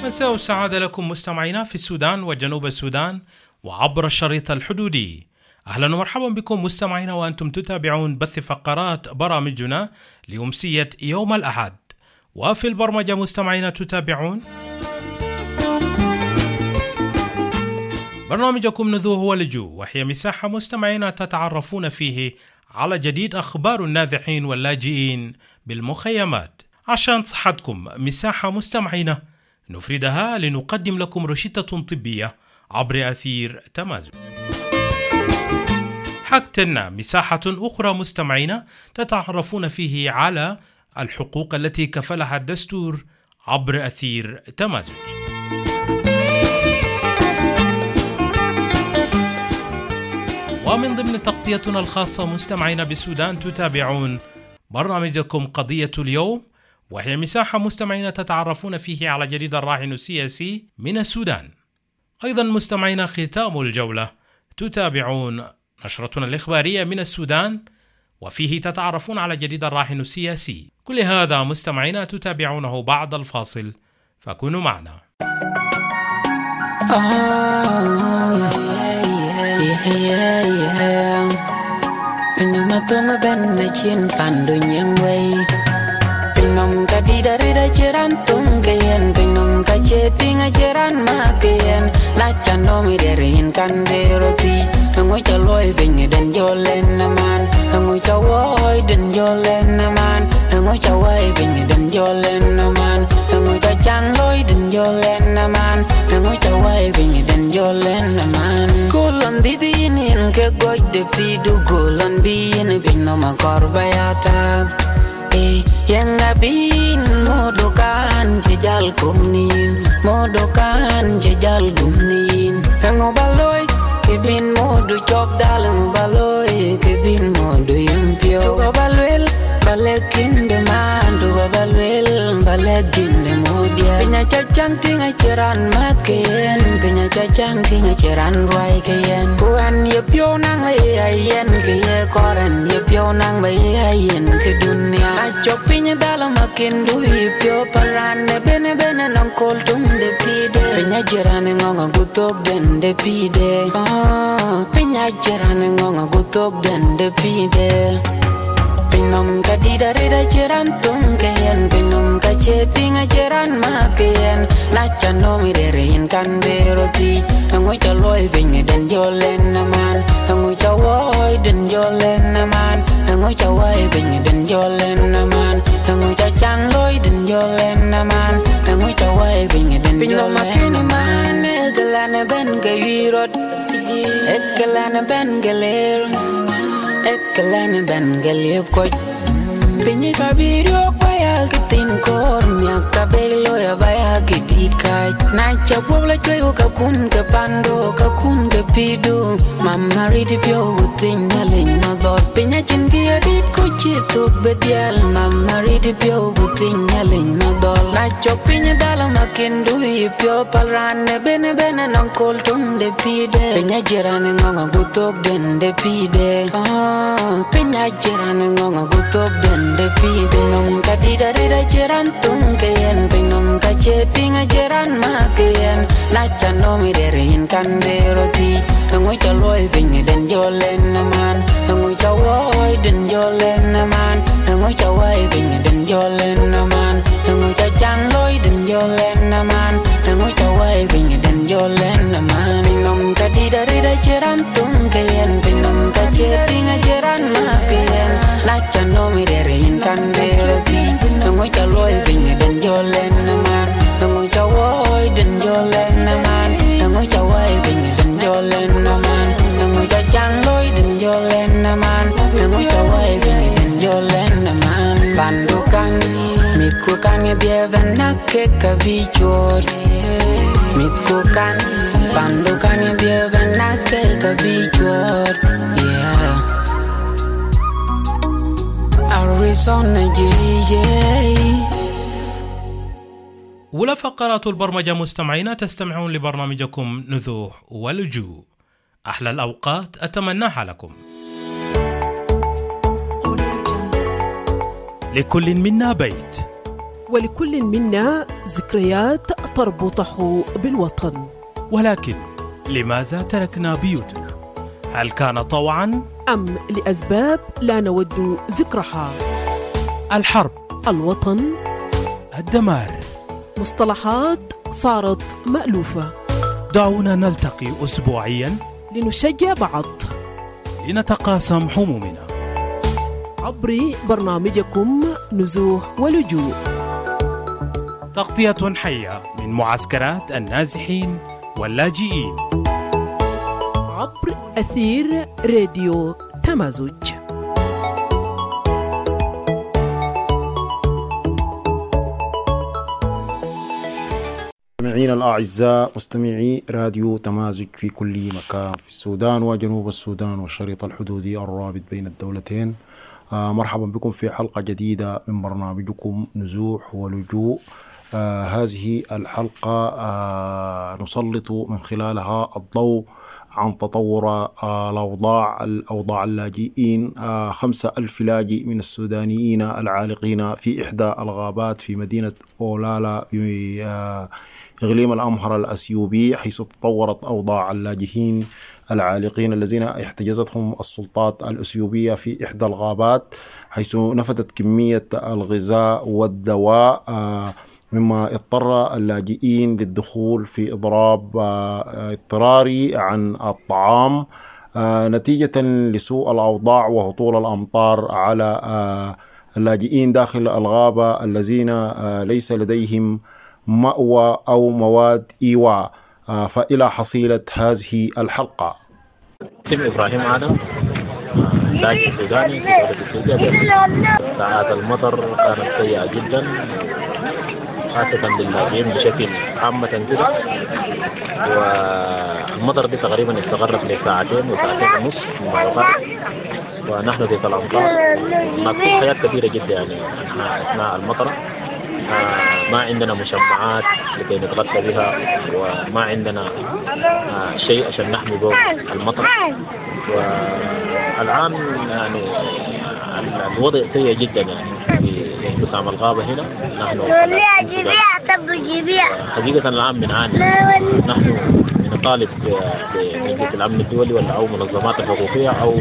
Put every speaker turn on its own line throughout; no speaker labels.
مساء السعادة لكم مستمعينا في السودان وجنوب السودان وعبر الشريط الحدودي. أهلا ومرحبا بكم مستمعينا وأنتم تتابعون بث فقرات برامجنا لأمسية يوم الأحد. وفي البرمجة مستمعينا تتابعون برنامجكم نذوه ولجوء، وهي مساحة مستمعينا تتعرفون فيه على جديد أخبار النازحين واللاجئين بالمخيمات. عشان صحتكم مساحة مستمعينا نفردها لنقدم لكم روشتة طبية عبر أثير تمازن. حقتنا مساحة أخرى مستمعينا تتعرفون فيه على الحقوق التي كفلها الدستور عبر أثير تمازن. ومن ضمن تغطيتنا الخاصة مستمعينا بالسودان تتابعون برنامجكم قضية اليوم، وهي مساحة مستمعين تتعرفون فيه على جديد الراهن السياسي من السودان. أيضا مستمعين ختام الجولة تتابعون نشرتنا الإخبارية من السودان، وفيه تتعرفون على جديد الراهن السياسي. كل هذا مستمعين تتابعونه بعد الفاصل، فكونوا معنا.
Pennom ka di dari da jeran tungkeyen, pennom ka chetinga jeran makeyen. Na chando mi derin kan beroti, ngoi chaloi bengi den jolen naman, ngoi chawoi den jolen naman, ngoi chawai bengi den jolen naman, ngoi chachang loi den jolen naman, ngoi chawai bengi den jolen naman. Kulon didi inin ke goj de pidu kulon bin pennom korbayata. Yang abin modokan jejal kumnin, modokan jejal gumnin. Ngobaloy kebin modu chok dal, ngobaloy kebin modu impyo. Ngobalwel balekin de man, ngobalwel balekin de modia. Penya chachang tinga ceran maken, penya chachang tinga ceran ruai kayen. Kuan yepyo nang ayen keye koran, yepyo nang ayen ke dunia. Chopinya dalam makin dui pio parane bene bene nang koltum de pide. Penya jerane ngonga gutok den de pide. Penya jerane ngonga gutok den de pide. Pennom ka di dari da jeran tungkeyen, pennom ka chetinga jeran makeyen. Na chano mi derin kan beroti, ngoi chaloi bengi den jolen naman, ngoi chawoi den jolen naman, ngoi chawai bengi den jolen naman, ngoi chachang loi den jolen naman, ngoi chawai bengi den jolen naman. Ekelane ben gawirot, ekelane ben galer, ekelane ben galip koj. Pinyi kabirio baya kitin kor miak kabelo ya baya kidikai. Na chagwabla choyo kakun ke pando, kakun ke pidu. Mama riti pyo utin nyalin madot. Pinya chingi adit kuchito betial. Mama riti pyo utin nyalin madot. Na chok pinya dalam makin dui pyo palrane bene bene nang koltum de pide. Pinya jirane ngonga gutok den de pide. Pinya jirane ngonga gutok den de pide. Pennom ka di dari da jeran tungkeyen, pennom ka chetinga jeran makeyen. Na chano mi derin kan beroti, ngoi chaloi bengi den jolen naman, ngoi chawoi den jolen naman, ngoi chawai bengi den jolen naman, ngoi chachang loi den jolen naman, ngoi chawai bengi den jolen naman. Pennom ka di dari da jeran tungkeyen, pennom ka chetinga jeran makeyen. Na chano mi derin kan beroti, ngoi chaloi bengi den jolen naman, ngoi chawoi den jolen naman, ngoi chawai bengi den jolen naman, ngoi chachang loi den jolen naman, ngoi chawai bengi den jolen naman. Bandukan mitkukan ngebieben nakke kabichor, mitkukan bandukan ngebieben nakke kabichor. Yeah, Arizona JJ.
أولى فقرات البرمجة مستمعين تستمعون لبرنامجكم نذوح ولجوء. أحلى الأوقات أتمناها لكم. لكل منا بيت،
ولكل منا ذكريات تربطه بالوطن.
ولكن لماذا تركنا بيوتنا؟ هل كان طوعا
أم لأسباب لا نود ذكرها؟
الحرب،
الوطن،
الدمار،
مصطلحات صارت مألوفة.
دعونا نلتقي أسبوعيا
لنشجع بعض،
لنتقاسم همومنا
عبر برنامجكم نزوح ولجوء،
تغطية حية من معسكرات النازحين واللاجئين
عبر أثير راديو تمازج.
مستمعينا الأعزاء، مستمعي راديو تمازج في كل مكان في السودان وجنوب السودان والشريط الحدودي الرابط بين الدولتين. مرحبا بكم في حلقة جديدة من برنامجكم نزوح ولجوء. هذه الحلقة نسلط من خلالها الضوء عن تطور الأوضاع اللاجئين. 5,000 لاجئ من السودانيين العالقين في إحدى الغابات في مدينة أولالا في إقليم الأمهر الأثيوبي، حيث تطورت أوضاع اللاجئين العالقين الذين احتجزتهم السلطات الأثيوبية في إحدى الغابات، حيث نفذت كمية الغذاء والدواء، مما اضطر اللاجئين للدخول في إضراب اضطراري عن الطعام نتيجة لسوء الأوضاع وهطول الأمطار على اللاجئين داخل الغابة الذين ليس لديهم مأوى أو مواد إيواء. فإلى حصيلة هذه الحلقة.
اسمي إبراهيم آدم، لاجئ سوداني في دولة إثيوبيا. ساعات المطر كانت سيئة جدا، خاصة للاجئين بشكل عامة كده، والمطر دي تقريبا استغرق لساعتين وساعتين ونص مما يقال، ونحن في الأمطار نقصد حياة كثيرة جدا يعني أثناء المطر. ما عندنا مشمعات لكي نتغطى بها، وما عندنا شيء عشان نحمي به المطر. والآن يعني الوضع سيء جدا يعني في انقسام الغابة هنا. نحن حقيقة الآن بنعاني. نحن نطالب بمجلس الأمن الدولي أو منظمات الحقوقية أو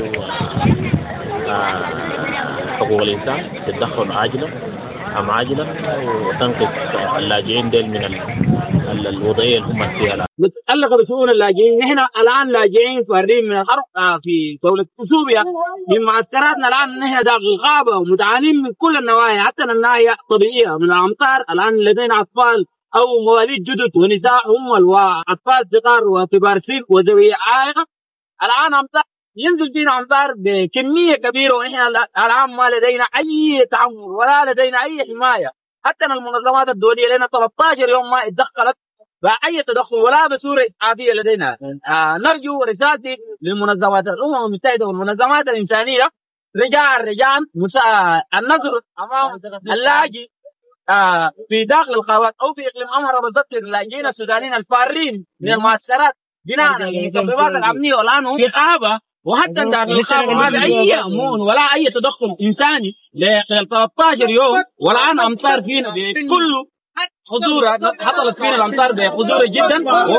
حقوق الإنسان تتدخل عاجلا وتنقذ اللاجئين ديل من الوضعية اللي هم فيها الآن.
متعلقة بشؤون اللاجئين. نحن الآن لاجئين فارين من الحرب في دولة إثيوبيا، من معسكراتنا الآن نحن داخل الغابة ومتعانين من كل النواحي، حتى من الناحية الطبيعية من الأمطار. الآن لدينا أطفال أو مواليد جدد ونساء هم وأطفال صغار وكبار سن وذوي عائق. الآن أمطار ينزل فينا أمطار بكمية كبيرة، ونحن الآن ما لدينا أي تعمر ولا لدينا أي حماية. حتى المنظمات الدولية لنا 13 يوم ما اتدخلت بأي تدخل ولا بصورة إسعافية لدينا. نرجو رسالتي للمنظمات الأمم المتحدة والمنظمات الإنسانية رجاء النظر أمام اللاجئ في داخل الغابات أو في إقليم أمهر بالضبط، اللاجئين السودانيين الفارين من المؤسسات بناء على المتطلبات الأمنية، والآن هم في غابة، وحتى داخل الغابة ما في أي أمون ولا أي تدخل إنساني لخلال 13 يوم. والآن أمطار فينا بكل خطورة، حصلت فينا الأمطار بخطورة جدا،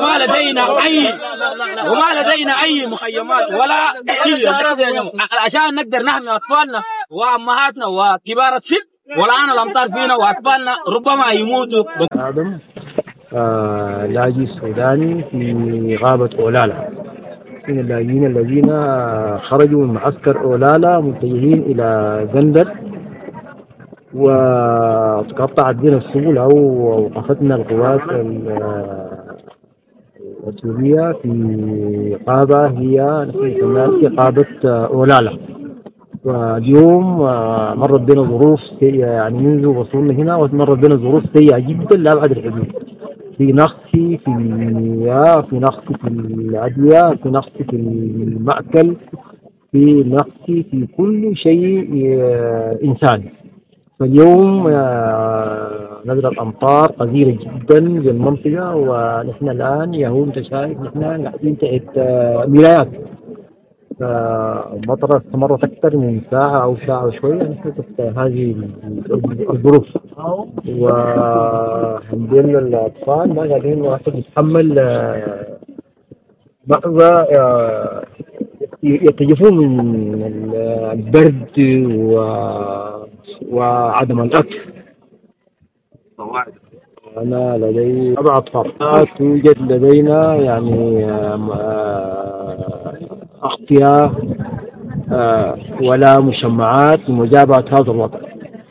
وما لدينا أي مخيمات ولا شيء عشان نقدر نحمي أطفالنا وأمهاتنا وكبار السن. والآن الأمطار فينا وأطفالنا ربما يموتوا.
آدم، لاجئ سوداني في غابة أولالا، من اللاجئين الذين خرجوا من معسكر أولالا متجهين إلى زندر، وتقطعت بنا السبل أو وقفتنا القوات السورية في غابة هي في غابة أولالا. واليوم مرت بنا ظروف سيئة، يعني منذ وصولنا هنا مرت بنا ظروف سيئة جدا لأبعد الحدود، في نقص في المياه، في نقص في الأدوية، في نقص في المأكل، في نقص في كل شيء إنساني. فاليوم نزل الأمطار غزيرة جدا بالمنطقة، ونحن الآن يهو أنت شايف نحن قاعدين تحت مرايات. المطر استمرت أكثر من ساعة أو ساعة وشوية نحن تحت هذه الظروف. وهنديل الأطفال ما قاعدين واحد يتحمل مأذى يتجفون من البرد وعدم الأكل. أنا لدي 7 أطفال. توجد لدينا يعني أغطية ولا مشمعات لمجابهة هذا الوضع.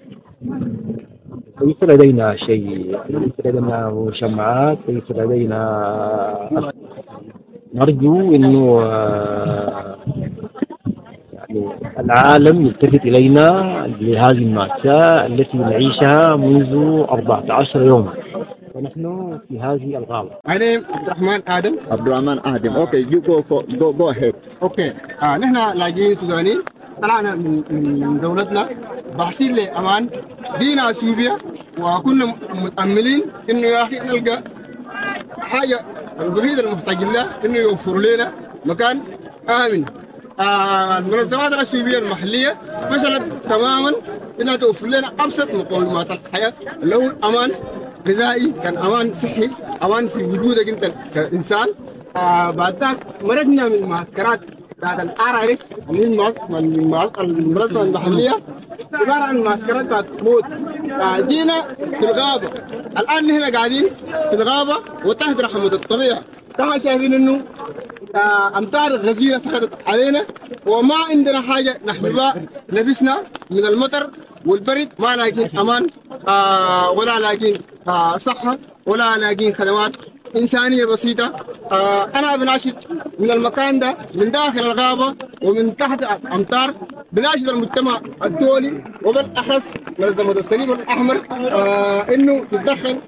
ليس لدينا شيء، ليس لدينا مشمعات، ليس لدينا. نرجو إنه يعني العالم يلتفت إلينا لهذه المأساة التي نعيشها منذ 14 يوما ونحن في هذه الغابة.
أنا عبد الرحمن آدم. أوكي you go ahead. أوكي نحن لاجئين سودانيين طلعنا من دولتنا باحثين لأمان دينا أثيوبيا وكنا متأملين إنه يا أخي نلقى حاجة الوحيدة المحتاج لها إنه يوفر لنا مكان آمن. المنظمات الأثيوبية المحلية فشلت تماما إنها توفر لنا أبسط مقومات الحياة اللي هو الأمان غذائي، كان أمان صحي، أمان في وجودك أنت كإنسان. بعد ذلك مرقنا من معسكرات بعد الRRS اللي هي المنظمة المحلية عبارة عن معسكرات بعد موت. جينا في الغابة، الآن نحن قاعدين في الغابة وتحت رحمة الطبيعة. طبعا شايفين إنه أمطار غزيرة سقطت علينا وما عندنا حاجة نحمي نفسنا من المطر والبرد. ما لاقين أمان ولا لاقين صحة ولا لاقين خدمات إنسانية بسيطة. أنا بناشد من المكان ده من داخل الغابة ومن تحت الأمطار، بناشد المجتمع الدولي وبالأخص منظمة الصليب الأحمر إنه تدخل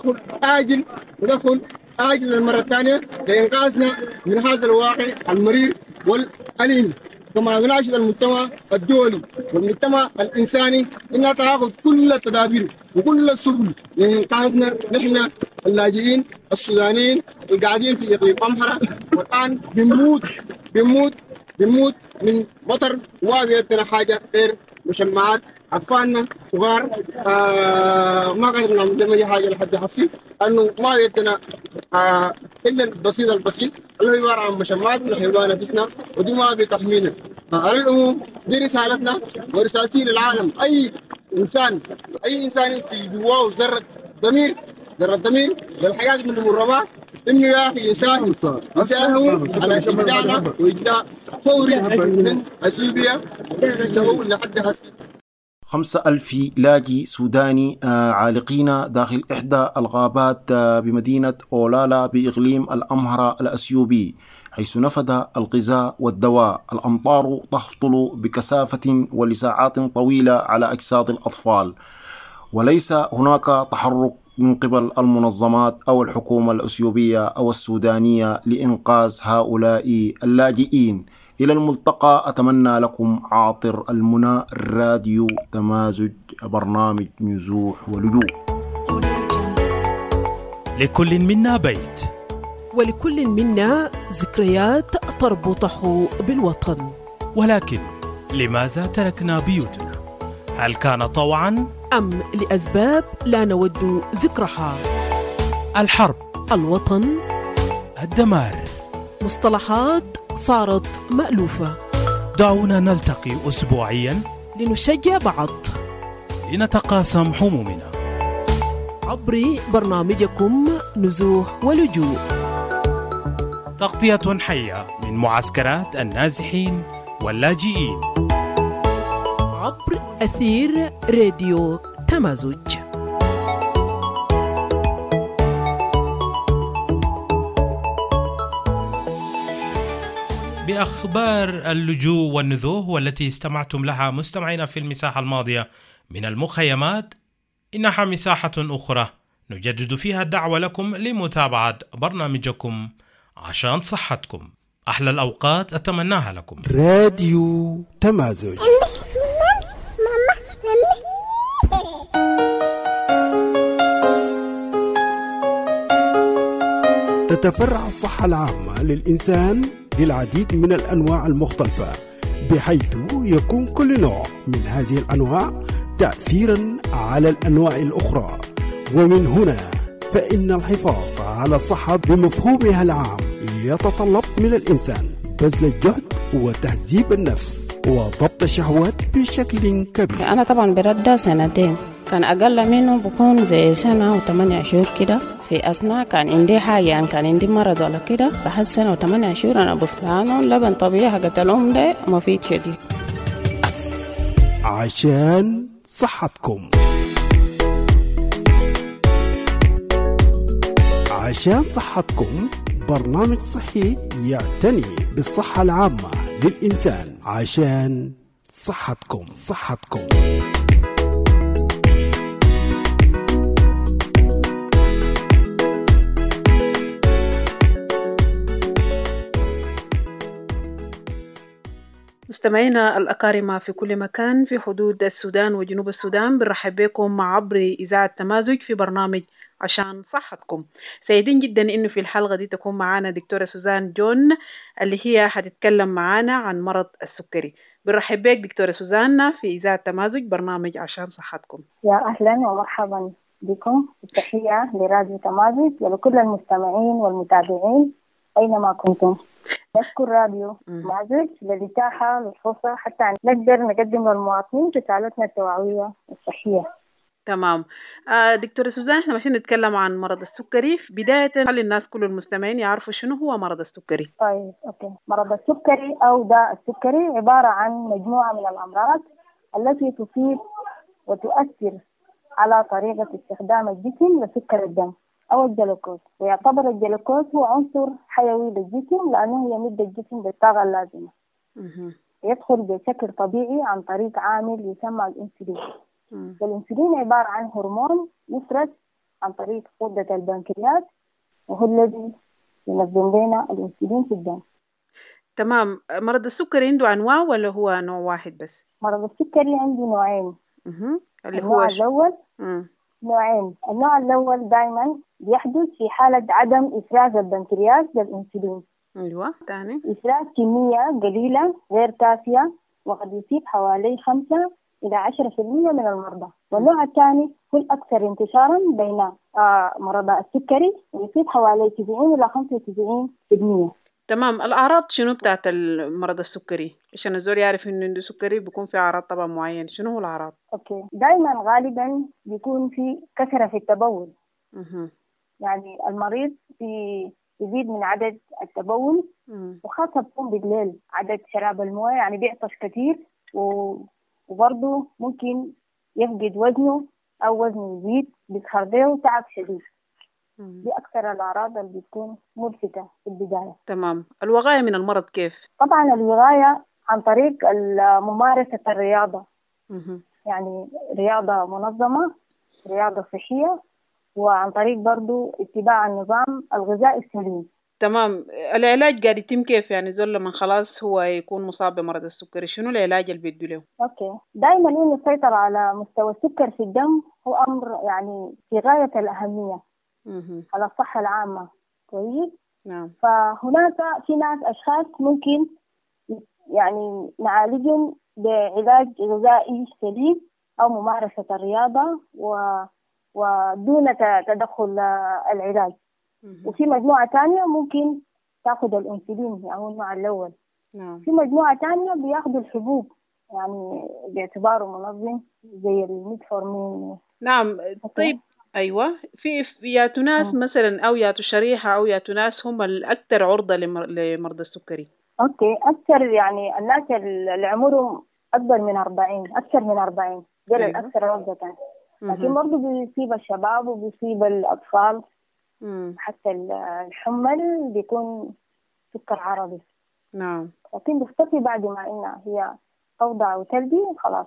تدخل آجل المرة الثانية لإنقاذنا من هذا الواقع المرير والأليم. كما بناشد المجتمع الدولي والمجتمع الإنساني إنها تأخذ كل التدابير وكل السبل لإنقاذنا نحن اللاجئين السودانيين القاعدين في إقليم أمحرة والآن بنموت من مطر وبيتنا حاجة غير مشمعات. أطفالنا صغار ما قدرنا نعمل أي حاجة لحد هسه أنه ما بيتنا إلا البسيط اللي هو عبارة عن مشمعات نحيوها نفسنا ودي ما بتحمينا. على العموم دي رسالتنا ورسالتي للعالم. أي إنسان في جواه ذرة ضمير للحياة من المرمى إنه يا أخي يساهم على إبداعنا وإبداع فوري من أثيوبيا لحد هسه.
5,000 لاجئ سوداني عالقين داخل إحدى الغابات بمدينة أولالا بإقليم الأمهرة الأثيوبي، حيث نفد الغذاء والدواء. الأمطار تهطل بكثافة ولساعات طويلة على أجساد الأطفال، وليس هناك تحرك من قبل المنظمات أو الحكومة الأثيوبية أو السودانية لإنقاذ هؤلاء اللاجئين. إلى الملتقى. أتمنى لكم عاطر المنى، راديو تمازج، برنامج نزوح ولجوء.
لكل منا بيت
ولكل منا ذكريات تربطه بالوطن،
ولكن لماذا تركنا بيوتنا؟ هل كان طوعا
أم لأسباب لا نود ذكرها؟
الحرب،
الوطن،
الدمار،
مصطلحات صارت مألوفة.
دعونا نلتقي أسبوعيا
لنشجع بعض،
لنتقاسم همومنا
عبر برنامجكم نزوح ولجوء،
تغطية حية من معسكرات النازحين واللاجئين
عبر أثير راديو تمازج.
بأخبار اللجوء والنزوح والتي استمعتم لها مستمعين في المساحة الماضية من المخيمات، إنها مساحة أخرى نجدد فيها الدعوة لكم لمتابعة برنامجكم عشان صحتكم. أحلى الأوقات أتمناها لكم.
راديو تمازج. تتفرع الصحة العامة للإنسان للعديد من الأنواع المختلفة، بحيث يكون كل نوع من هذه الأنواع تأثيرا على الأنواع الأخرى. ومن هنا فإن الحفاظ على الصحة بمفهومها العام يتطلب من الإنسان بذل الجهد وتهذيب النفس وضبط الشهوات بشكل كبير.
أنا طبعا برد 2 كان أقل منه بكون زي 1 و8 شهور كده. في أثناء كان عندي حاجة يعني كان عندي مرض ولا كده بعد 1 و8 شهور أنا بفتلانه لبن طبيعي حقت الأم ده مفيد شديد
عشان صحتكم. عشان صحتكم برنامج صحي يعتني بالصحة العامة للإنسان. عشان صحتكم.
مستمعينا الأكارم في كل مكان في حدود السودان وجنوب السودان، بنرحب بكم عبر إذاعة تمازج في برنامج عشان صحتكم. سعيدين جدا إنه في الحلقة دي تكون معانا دكتورة سوزان جون اللي هي هتتكلم معانا عن مرض السكري. بنرحب بك دكتورة سوزان في إذاعة تمازج برنامج عشان صحتكم.
يا أهلا ومرحبا بكم. التحية لراديو تمازج ولكل المستمعين والمتابعين أينما كنتم. نشكر راديو تمازج للإتاحة للفرصة حتى نقدر نقدم للمواطنين رسالتنا التوعوية الصحية.
تمام. دكتورة سوزان، احنا ماشيين نتكلم عن مرض السكري. بداية خلي الناس كل المستمعين يعرفوا شنو هو مرض السكري.
طيب أوكي. مرض السكري أو داء السكري عبارة عن مجموعة من الأمراض التي تصيب وتؤثر على طريقة استخدام الجسم لسكر الدم أو الجلوكوز، ويعتبر الجلوكوز هو عنصر حيوي للجسم لأنه يمد الجسم بالطاقة اللازمة. يدخل بشكل طبيعي عن طريق عامل يسمى الأنسولين. والأنسولين عبارة عن هرمون يفرز عن طريق غدة البنكرياس وهو الذي ينظم لنا الأنسولين في الدم.
تمام. مرض السكري عنده أنواع ولا هو نوع واحد بس؟
مرض السكري عنده نوعين.
اللي
النوع
هو
الأول نوعين. النوع الأول دائما بيحدث في حالة عدم إفراز البنكرياس للأنسولين.
أيوة. ثاني
إفراز كمية قليلة غير كافية وقد يصيب حوالي 5 إلى 10% من المرضى. والنوع الثاني هو الأكثر انتشارا بين مرضى السكري ويصيب حوالي 90 إلى 95%.
تمام. الأعراض شنو بتاعت المرض السكري عشان الزول يعرف إنه عنده سكري؟ بيكون في أعراض طبعا معين. شنو هو الأعراض؟
أوكي. دائما غالبا بيكون في كثرة في التبول. يعني المريض يزيد من عدد التبول وخاصة بيكون بالليل عدد شراب المويه، يعني بيعطش كثير وبرضه ممكن يفقد وزنه أو وزنه يزيد، بيظهر له تعب شديد. دي أكثر الأعراض اللي بتكون ملفتة في البداية.
تمام. الوقاية من المرض كيف؟
طبعا الوقاية عن طريق ممارسة الرياضة. يعني رياضة منظمة، رياضة صحية، وعن طريق برضو اتباع النظام الغذائي السليم.
تمام. العلاج قاعد يتم كيف؟ يعني زول لما خلاص هو يكون مصاب بمرض السكري شنو العلاج اللي بيدوا له؟
اوكي. دائما انه السيطرة على مستوى السكر في الدم هو امر يعني في غاية الأهمية على الصحة العامة. كويس.
نعم.
فهناك في ناس اشخاص ممكن يعني نعالجهم بعلاج غذائي سليم او ممارسة الرياضة ودون تدخل العلاج. وفي مجموعة تانية ممكن تأخذ الأنسولين يعني النوع الأول. في مجموعة تانية بياخذوا الحبوب يعني باعتباره منظم زي الميتفورمين.
نعم. طيب. أيوة. في ياتوا ناس مثلا أو ياتوا شريحة أو ياتوا ناس هم الأكثر عرضة لمرضى السكري.
أوكي. أكثر يعني الناس اللي عمرهم أكبر من 40 أكثر من 40 دول الأكثر عرضة. لكن برضه بيصيب الشباب وبيصيب الأطفال. حتى الحمل بيكون سكر عرضي.
نعم.
لكن بيختفي بعد ما إنها هي توضع وتلدي خلاص.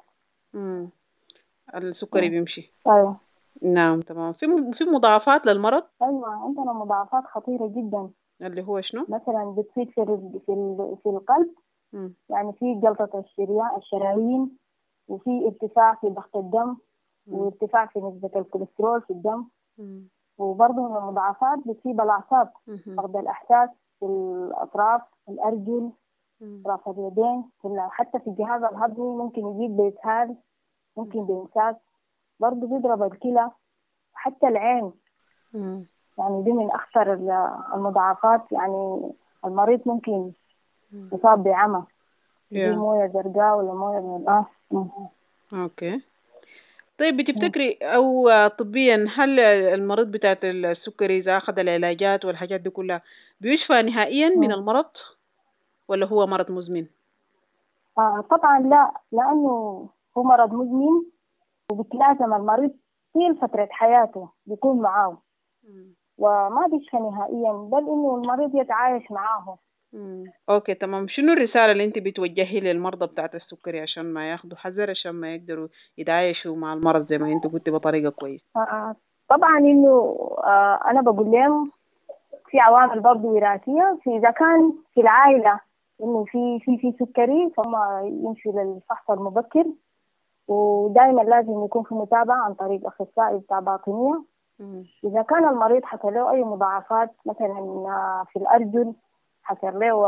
السكري بيمشي.
أيوة.
نعم. تمام. في مضاعفات للمرض؟
أيوة عندنا مضاعفات خطيرة جدا.
اللي هو شنو؟
مثلا بتصير في القلب. يعني في جلطة الشرايين وفي ارتفاع في ضغط الدم وارتفاع في نسبة الكوليسترول في الدم. وبرضه من المضاعفات بتصيب الأعصاب، فقد الإحساس في الأطراف، الأرجل، أطراف اليدين، حتى في الجهاز الهضمي ممكن يجيب بإسهال، ممكن بإمساك. برضه بيضرب الكلى حتى العين. يعني دي من أخطر المضاعفات. يعني المريض ممكن يصاب بعمى، دي موية زرقاء ولا موية من
اوكي. طيب بتفتكري او طبيا هل المريض بتاعت السكري اذا اخذ العلاجات والحاجات دي كلها بيشفى نهائيا من المرض ولا هو مرض مزمن؟
طبعا لا، لانه هو مرض مزمن وبتلازم المريض طيل فترة حياته بيكون معاه وما بيشفى نهائيا، بل انه المريض يتعايش معاه.
اوكي تمام. شنو الرسالة اللي انت بتوجهي للمرضى بتاعت السكري عشان ما ياخدوا حذر، عشان ما يقدروا يتعايشوا مع المرض زي ما انت قلتي بطريقة كويسة؟
طبعا انه انا بقول لهم في عوامل برضه وراثية. إذا كان في العائلة انه في سكري فهم يمشوا للفحص المبكر، ودائما لازم يكون في متابعة عن طريق أخصائي بتاع باطنية. إذا كان المريض حصل له أي مضاعفات مثلا في الأرجل، حصل له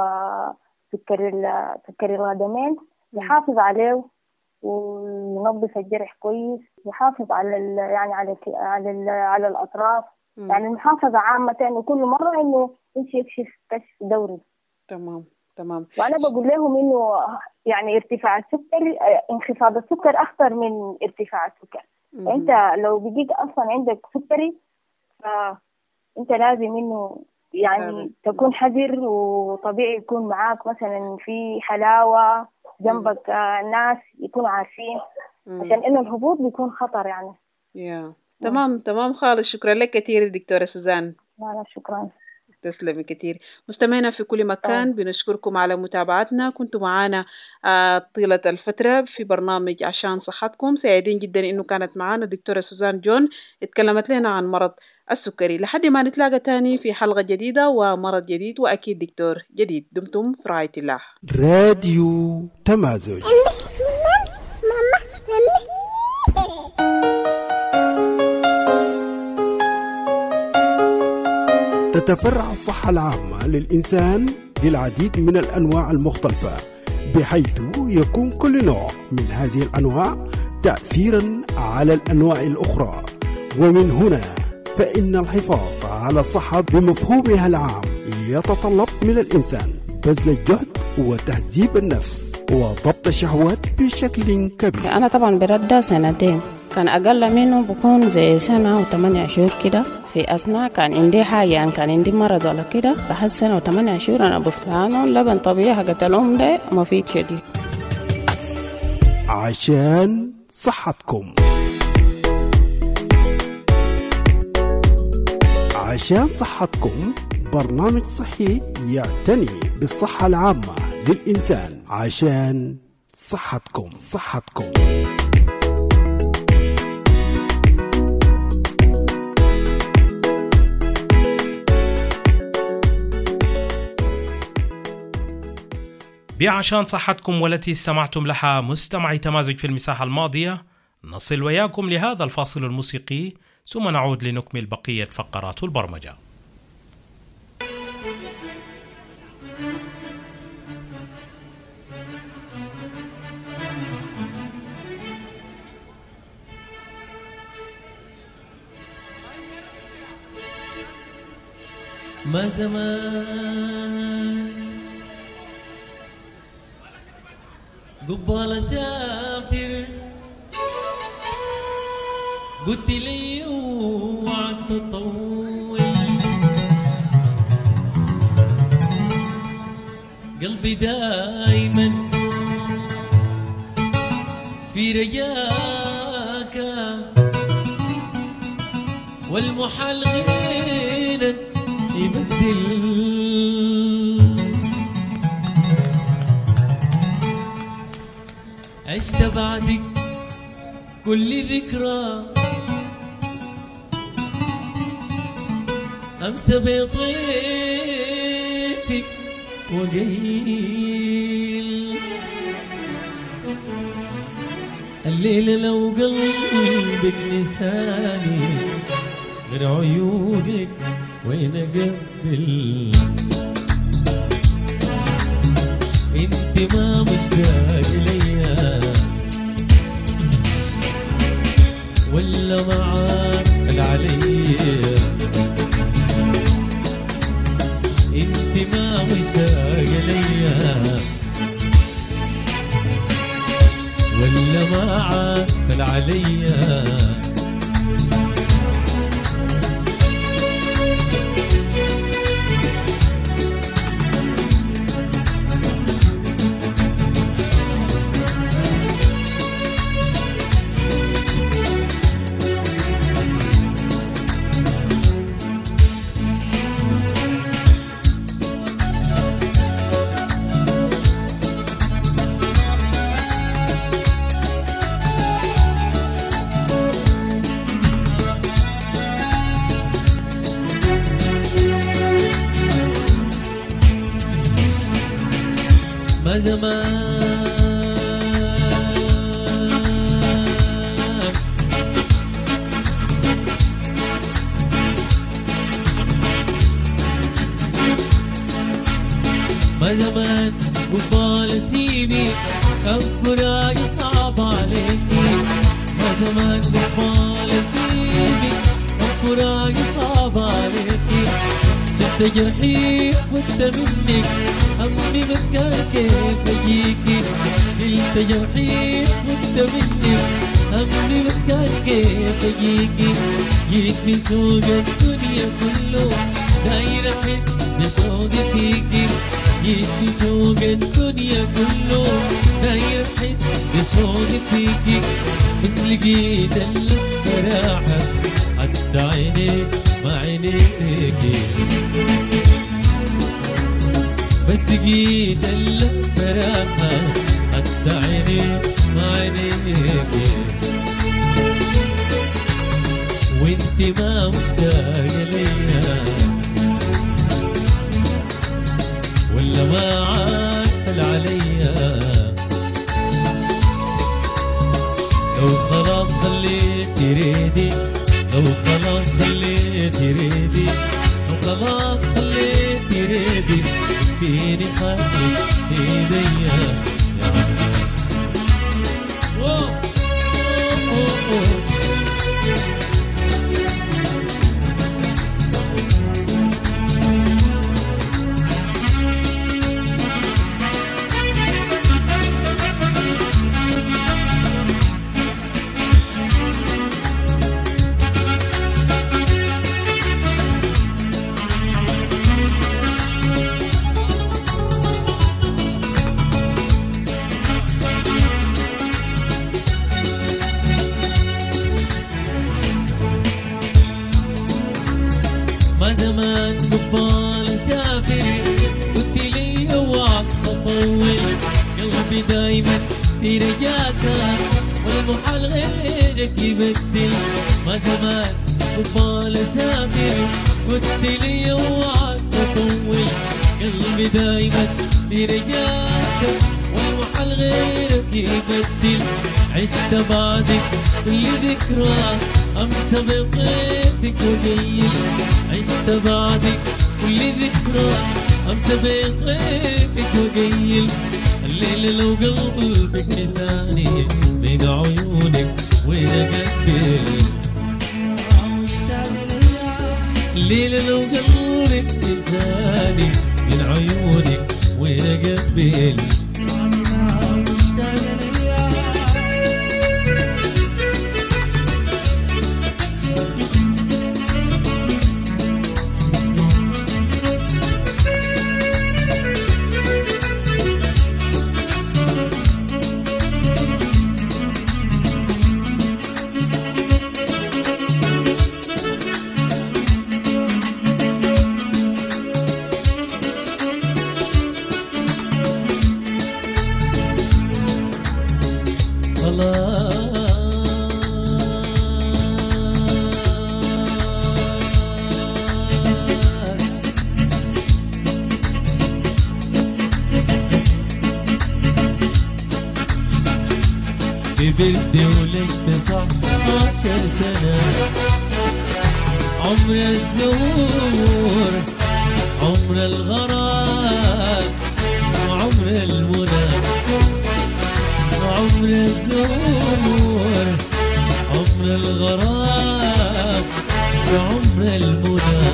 سكري القدمين، يحافظ عليه وينظف الجرح كويس، يحافظ على على الأطراف. يعني المحافظة عامة إنه كل مرة إنه يمشي يكشف كشف دوري.
تمام.
وأنا بقول لهم إنه يعني ارتفاع السكر، انخفاض السكر أخطر من ارتفاع السكر. أنت لو بقيت أصلا عندك سكري فأنت لازم إنه يعني تكون حذر، وطبيعي يكون معاك مثلا في حلاوة جنبك ناس يكونوا عارفين، عشان إنه الهبوط بيكون خطر يعني.
تمام خالص. شكرا لك كثير دكتورة سوزان.
لا شكرا.
تسلمي كثير. مستمعينا في كل مكان بنشكركم على متابعتنا. كنتوا معنا طيلة الفترة في برنامج عشان صحتكم. سعيدين جدا انه كانت معنا دكتورة سوزان جون اتكلمت لنا عن مرض السكري. لحد ما نتلاقى تاني في حلقة جديدة ومرض جديد وأكيد دكتور جديد. دمتم في رعاية الله.
راديو تمازج. تتفرع الصحة العامة للإنسان للعديد من الأنواع المختلفة، بحيث يكون كل نوع من هذه الأنواع تأثيرا على الأنواع الأخرى. ومن هنا فإن الحفاظ على الصحة بمفهومها العام يتطلب من الإنسان بذل الجهد وتهذيب النفس وضبط الشهوات بشكل كبير.
أنا طبعا برده 2 كان أقل منه بكون زي 1 و8 شهور كده. في أثناء كان عندي حاجة، يعني كان عندي مرض ولا كده، بعد 1 و8 شهور أنا بفتانه لبن طبيعي حقت الأم ده مفيد شديد.
عشان صحتكم. عشان صحتكم برنامج صحي يعتني بالصحة العامة للإنسان. عشان صحتكم.
بعشان صحتكم والتي استمعتم لها مستمعي تمازج في المساحة الماضية، نصل وياكم لهذا الفاصل الموسيقي ثم نعود لنكمل بقية فقرات البرمجة.
ما زمان قبل سافر قلت لي اوعى تطول، قلبي دايما في رجاك والمحال غيرك يبدل. عشت بعدك كل ذكرى أمسى بطيفك وقيل الليلة لو قلبك نساني غير عيونك وين أقبل. انت ما مشتاق ليا عليا انت ما مشتاق ليا ولا ما عاقل عليا ما زمان وفال سيبي الفراق صعب عليكي ما زمان وفال سيبي الفراق صعب عليكي شفت جرحي وانت منك همي بس كان كيف اجيكي شلت جرحي وانت منك همي بس كان كيف اجيكي جيت في سوق الدنيا كله داير احس بشوقي فيكي جيت في سوق الدنيا كله داير احس بشوقي فيكي بس لقيت الفراحة حتى عينيك ما عينيكي بس لقيت الفراحة حتى عينيك ما عينيكي وانت ما مشتاق ليا ولا ما عاقل عليا لو خلاص خليت ريدي لو خلاص خليت ريدي لو خلاص خليت ريدي فيني خليت ايديا ما زمان قبال اسافر قلت لي اوعى اطول قلبي دايما في رجاك والمحال غيرك يبدل ما زمان قبال اسافر قلت لي اوعى اطول قلبي دايما في رجاك والمحال غيرك يبدل عشت بعدك كل ذكرى امسى بغيبك وجيل عشت بعدك كل ذكرى امسى بغيبك وجيل الليلة لو قلبك نساني بين عيونك وين اقبل الليلة لو قلبك نساني بين عيونك وين اقبل كبرت ولك 19 سنة عمر الزهور عمر الغرام وعمر المنى وعمر الزهور عمر الغرام بعمر المنى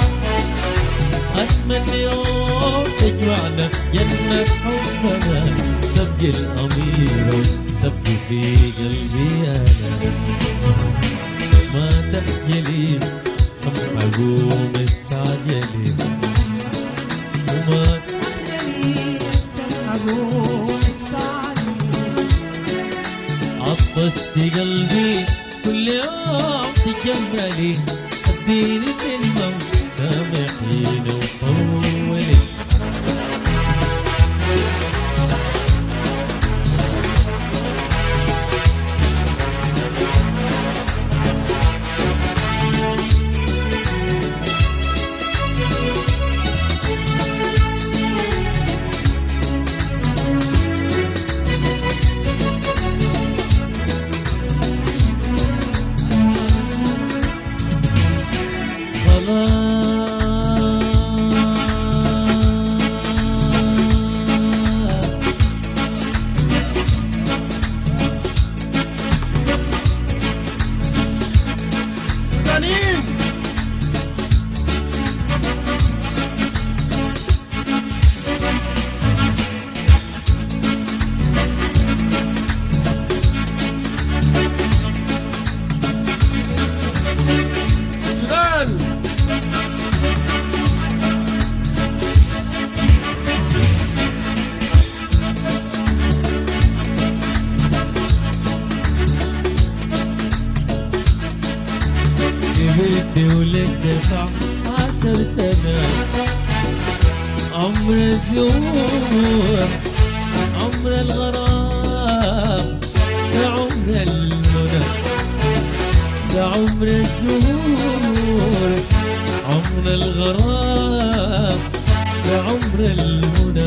أتمنى يوم تجمعنا جنة حبنا تبقي الأميرة تبقي في قلبي أنا ما تخجلي سمحة قوم استعجلي وما تخجلي سمحة قوم استعجلي عطشتي قلبي كل يوم تجملي اديني كلمة سامحيني وطولي كبرت ولك 19 سنة عمر الزهور عمر الغرام ده عمر المنى ده عمر الزهور عمر الغرام ده عمر المنى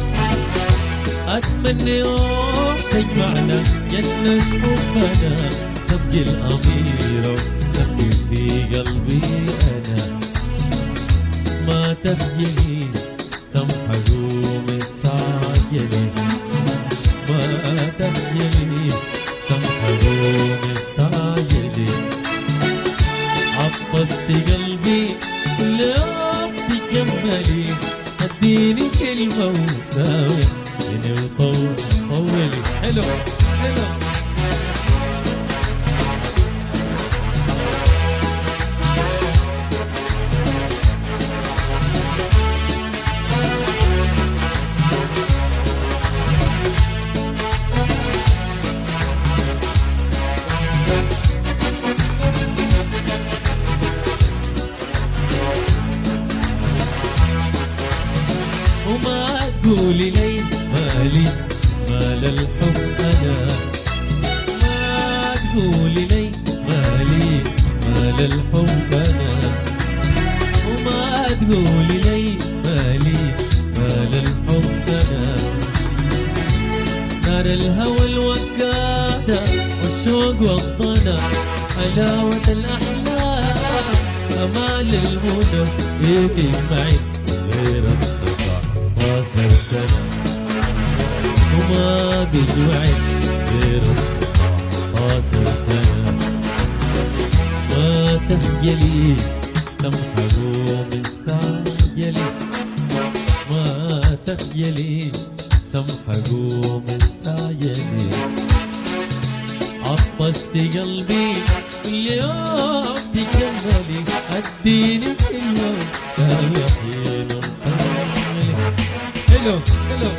أتمنى يوم تجمعنا جنة حبنا تبقي الأميرة تبقي في قلبي أنا ما تخجلي سمحة قوم استعجلي ما تخجلي سمحة قوم استعجلي عطشتي قلبي كل يوم تجملي اديني كلمة وساويني وطولي حلو حلو وما تقولي لي مالي مال الحب أنا ما تقولي لي مالي مال الحب أنا وما تقولي لي مالي مال الحب أنا نار الهوى الوقادة والشوق والضنا حلاوة الأحلام أمال المنى يجي معي غيرك 19 سنة وما بيجوعي غير 19 سنة ما تخجلي سمحة قوم استعجلي ما تخجلي سمحة قوم استعجلي عطشتي قلبي كل يوم تجملي اديني كلمة سامحيني وطولي حلو حلو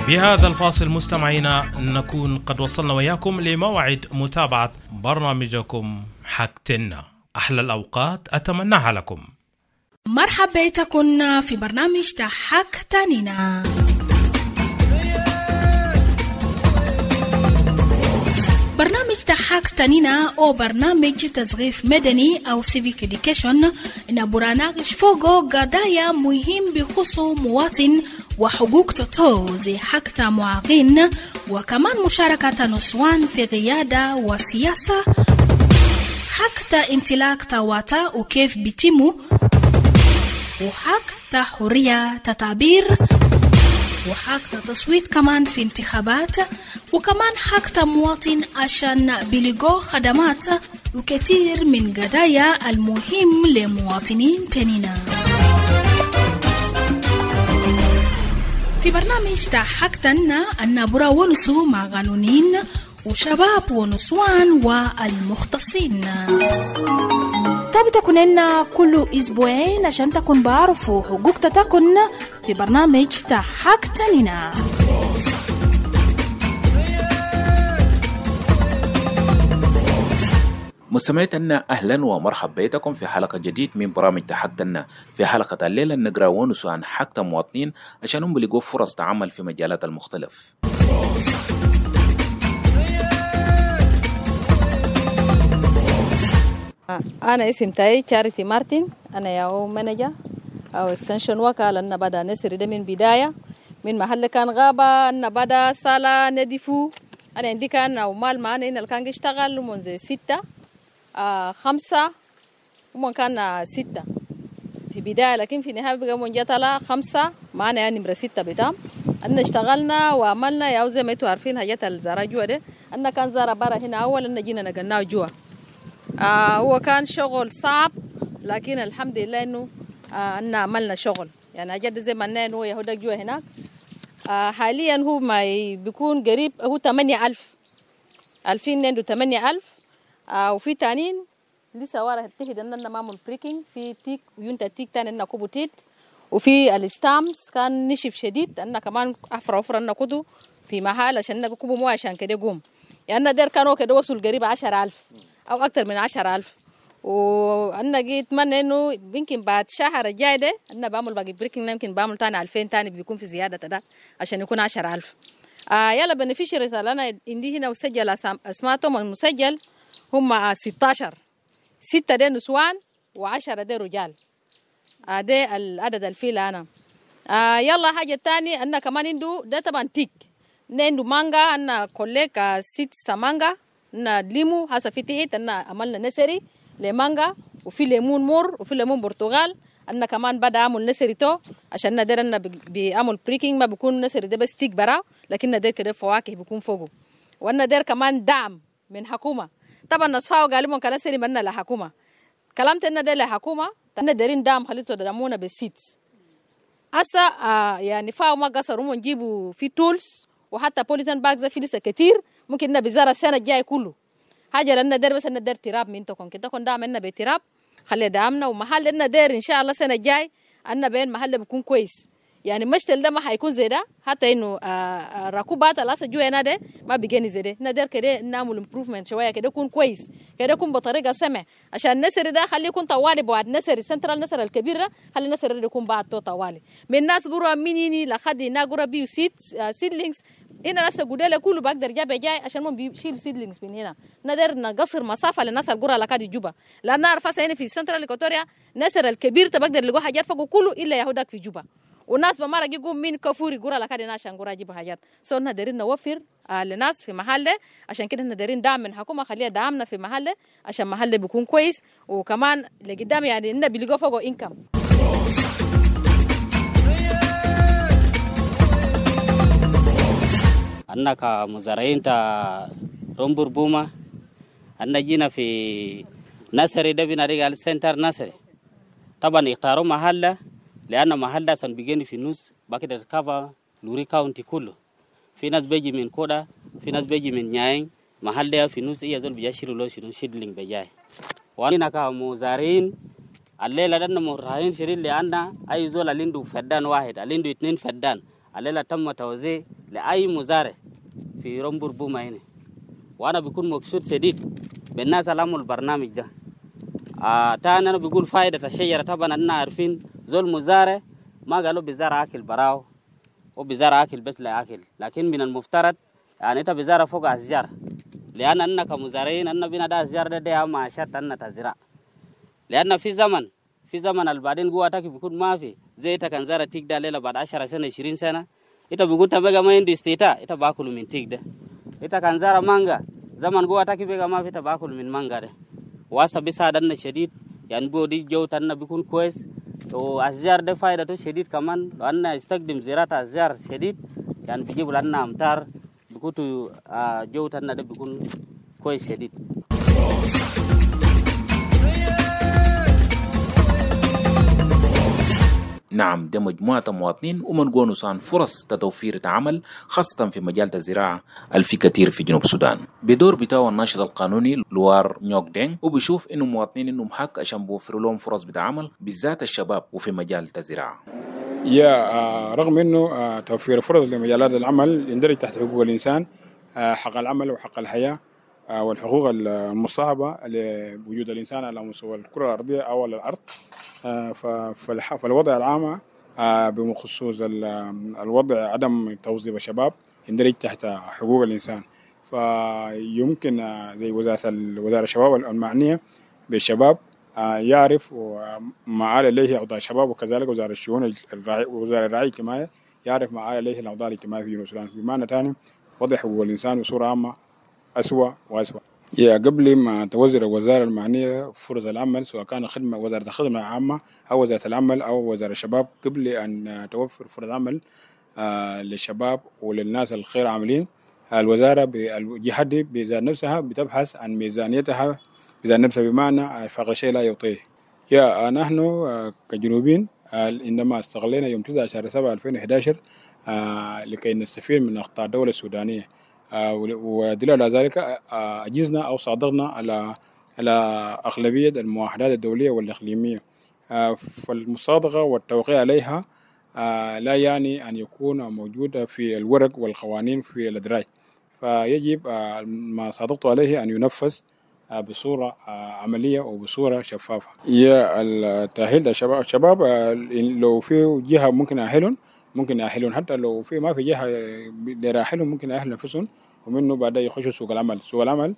بهذا الفاصل مستمعينا نكون قد وصلنا وياكم لموعد متابعة برنامجكم حكتنا. أحلى الأوقات أتمناها لكم.
مرحبا بكم في برنامج حكتنا. برنامج حكتنا أو برنامج تثقيف مدني أو civic education إن برنامج فوقه قضايا مهم بخصوص مواطن وحقوق تطور زي حق معاقين وكمان مشاركة نسوان في قيادة وسياسة، حق امتلاك تواتا وكيف بيتموا، وحق حرية تعبير، وحق تصويت كمان في انتخابات، وكمان حق مواطن عشان بلغوا خدمات وكثير من قضايا المهم لمواطنين تانينا. في برنامج حكتنا النبرة ونسو مع قانونين وشباب ونسوان والمختصين. طب تكوننا كل أسبوعين عشان تكون بعرفوا حقوق تكون في برنامج حكتنا.
مستمعينا أهلا ومرحبا بكم في حلقة جديد من برامج تحكتنا. في حلقة الليلة نقرأ ونسو عن حق مواطنين عشان هم بيلقوا فرص تعمل في مجالات المختلف.
أنا اسم تاي تشاريتي مارتن، أنا ياو مانجر أو إكستنشن وركر لأن بدأ نسري ده من بداية من محل كان غابة أنا بدأ صالة ندفو. أنا عندي كان أو مال معنا إن الكان يشتغل منذ 6 5 ومن كان 6 في بداية، لكن في نهاية بقى من جتلا 5 معنا يعني نمرة 6 بتام. أنا اشتغلنا وعملنا ياو زي ما انتوا عارفين حاجات الزرع جوا ده. أنا كان زرع برا هنا أول أنا جينا نقلناه جوا. هو كان شغل صعب لكن الحمد لله إنه أن عملنا شغل يعني أجد زي ما نحن هو يهودك جوا هناك. حاليا هو ما بيكون قريب هو 80,000 2000 80,000 وفي تانين لسه ورا التهد أننا معمول بريكينج في تيك وينتا تيك تاني أننا كوبو تيت وفي الستامس كان نشف شديد أننا كمان أفر أننا كدو في محل عشان نكوبو مو عشان كده قوم يعني دير كانوا كده وصل قريب 10,000 أو أكتر من 10,000 وأنا جيت من إنه يمكن بعد شهر الجاي ده أنا بعمل باقي بريكينج يمكن بعمل تاني 2000 تاني بيكون في زيادة ده عشان يكون 10,000. يلا بنفيشريز أنا عندي هنا وسجل أسمائهم المسجل هم 16 6 ده نسوان و10 ده رجال. ده العدد الفيل أنا. يلا حاجة تاني أنا كمان عنده ده طبعا تيك عنده مانجا أنا كوليك 6 مانجا أنا ليمو هسا في تحت أنا عملنا نسري لمانجا وفي ليمون مور وفي ليمون برتغال. أنا كمان بدأ أعمل نسري تو عشان ندير أنا بيعمل بريكينج ما بيكون نسري ده بس تيك برا لكن ندير كده فواكه بيكون فوقه. وأنا دير كمان دعم من حكومة طبعا نصفاه قالوا ممكن نسري منا لحكومة كلامت إن ده لحكومة أنا دارين دعم خليته درمونا بالسيتس هسا يعني فاو ما قصروا نجيبوا في تولز وحتى بوليتان باكس في لسه كتير ممكن نبزار السنة الجاية كله حاجة لأننا دير بس إننا دير تراب من تكون كده كون دعم إننا بتراب خلي دعمنا ومحل إننا دير إن شاء الله السنة الجاي إننا بين محل بيكون كويس يعني مشتل ده ما حيكون زي ده حتى إنه ركوبات الأسا جوا هنا ده ما بيجاني زي ده ندير كده نعمل improvement شوية كده يكون كويس كده يكون بطريقة سمع عشان النسر ده خليه يكون طوالي بعد نسر سنترال نسر الكبير ده خلي النسر ده يكون بعد طوالي من الناس جروا منيني لخدي ناجرا بيو سيدلينجز هنا ناس جودة كله بقدر جاي عشان ما بيشيل سيدلينجز من هنا ندير نقصر مسافة للناس الجرا لكادي جوبا لأن نعرف هنا في سنترال إيكواتوريا نسر الكبير تبقدر لقوا حاجات فوق كله إلا يهودك في جوبا والناس بمارا يقوم من كفوري جرا لكادي ناس عشان جرا يجيبوا حاجات صرنا دارين نوفر للناس في محله عشان كده احنا دارين دعم من حكومة خليها دعمنا في محله عشان محله بيكون كويس وكمان لقدام يعني إننا بيلقوا فوقه إنكم.
أنا كمزارعين تا رومبور بوما أنا جينا في نسري ده بنرجع سنتر نسري طبعا اختاروا محله لأن محله سنبيجيني في نص باكي كافا لوري كاونتي كله في ناس بيجي من كودا في ناس بيجي من نياين محله في نص إيه زول بيجاشيرو لو شنو شيدلينج بيجاي وأنا كمزارعين الليلة ده مرهين شرير لأن أي زول عنده فدان واحد عنده 2 فدان الليلة تم توزيع لأي مزارع في رمبور بوما هنا، وأنا بكون مبسوط شديد بالناس اللي عملوا البرنامج ده. تاني أنا بقول فائدة الشجرة، طبعا أننا عارفين زول مزارع ما قالوا بزارع أكل براو وبزارع أكل بس لا أكل، لكن من المفترض يعني أنت بزارع فوق أشجار، لأن أننا كمزارعين أننا بنا ده أشجار ده ما شرط أننا تزرع، لأن في زمن البعدين قوتك بيكون ما في زي أنت كان زارع تيك ده ليلة بعد 10 سنة 20 سنة أنت بيقول تبقى ما عندي استيتا أنت باكل من تيك ده. أنت كان زارع مانجا زمن قوتك بيبقى ما في تباكل من مانجا ده، واسا بيساعدنا شديد يعني بودي جوتنا بيكون كويس. وأشجار ده فائدته شديد كمان، لأننا استخدم زراعة أشجار شديد يعني بيجيب لنا أمطار بيكون جوتنا ده بيكون كويس شديد.
نعم، ده مجموعة مواطنين ومنقونوا عن فرص توفير عمل خاصة في مجال الزراعة الفي كتير في جنوب السودان. بدور بتاعه الناشط القانوني لوار نيوك دينغ، وبيشوف إنه مواطنين إنهم حق عشان بوفروا لهم فرص عمل بالذات الشباب وفي مجال الزراعة.
رغم إنه توفير فرص لمجالات العمل يندرج تحت حقوق الإنسان، حق العمل وحق الحياة والحقوق المصاحبة لوجود الإنسان على مستوى الكرة الأرضية أو على الأرض. فالوضع العام بخصوص الوضع عدم توظيف الشباب يندرج تحت حقوق الإنسان. فيمكن زي وزارة الشباب المعنية بالشباب يعرف ما عال عليه أوضاع الشباب، وكذلك وزارة الشؤون وزارة الرعاية الاجتماعية يعرف ما عال عليه الأوضاع الاجتماعية في جنوب السودان. بمعنى ثاني وضع حقوق الإنسان بصورة عامة أسوأ وأسوأ. قبل ما توزر الوزارة المعنية فرص العمل سواء كان خدمة وزارة الخدمة العامة أو وزارة العمل أو وزارة الشباب، قبل أن توفر فرص عمل للشباب وللناس الخير عاملين، الوزارة بالجهة دي بذات نفسها بتبحث عن ميزانيتها بذات نفسها، بمعنى فقر شيء لا يعطيه. نحن كجنوبين عندما استغلينا يوم 19/7/2011 لكي نستفيد من أخطاء الدولة السودانية، ودليل على ذلك أجزنا أو صادقنا على أغلبية المعاهدات الدولية والإقليمية. فالمصادقة والتوقيع عليها لا يعني أن يكون موجودة في الورق والقوانين في الأدراج، فيجب ما صادقته عليه أن ينفذ بصورة عملية وبصورة شفافة. التأهيل الشباب لو في جهة ممكن يأهلون حتى لو في ما في جهة يأهلون ممكن يأهلوا نفسهم، ومنه بعد يخشوا سوق العمل. سوق العمل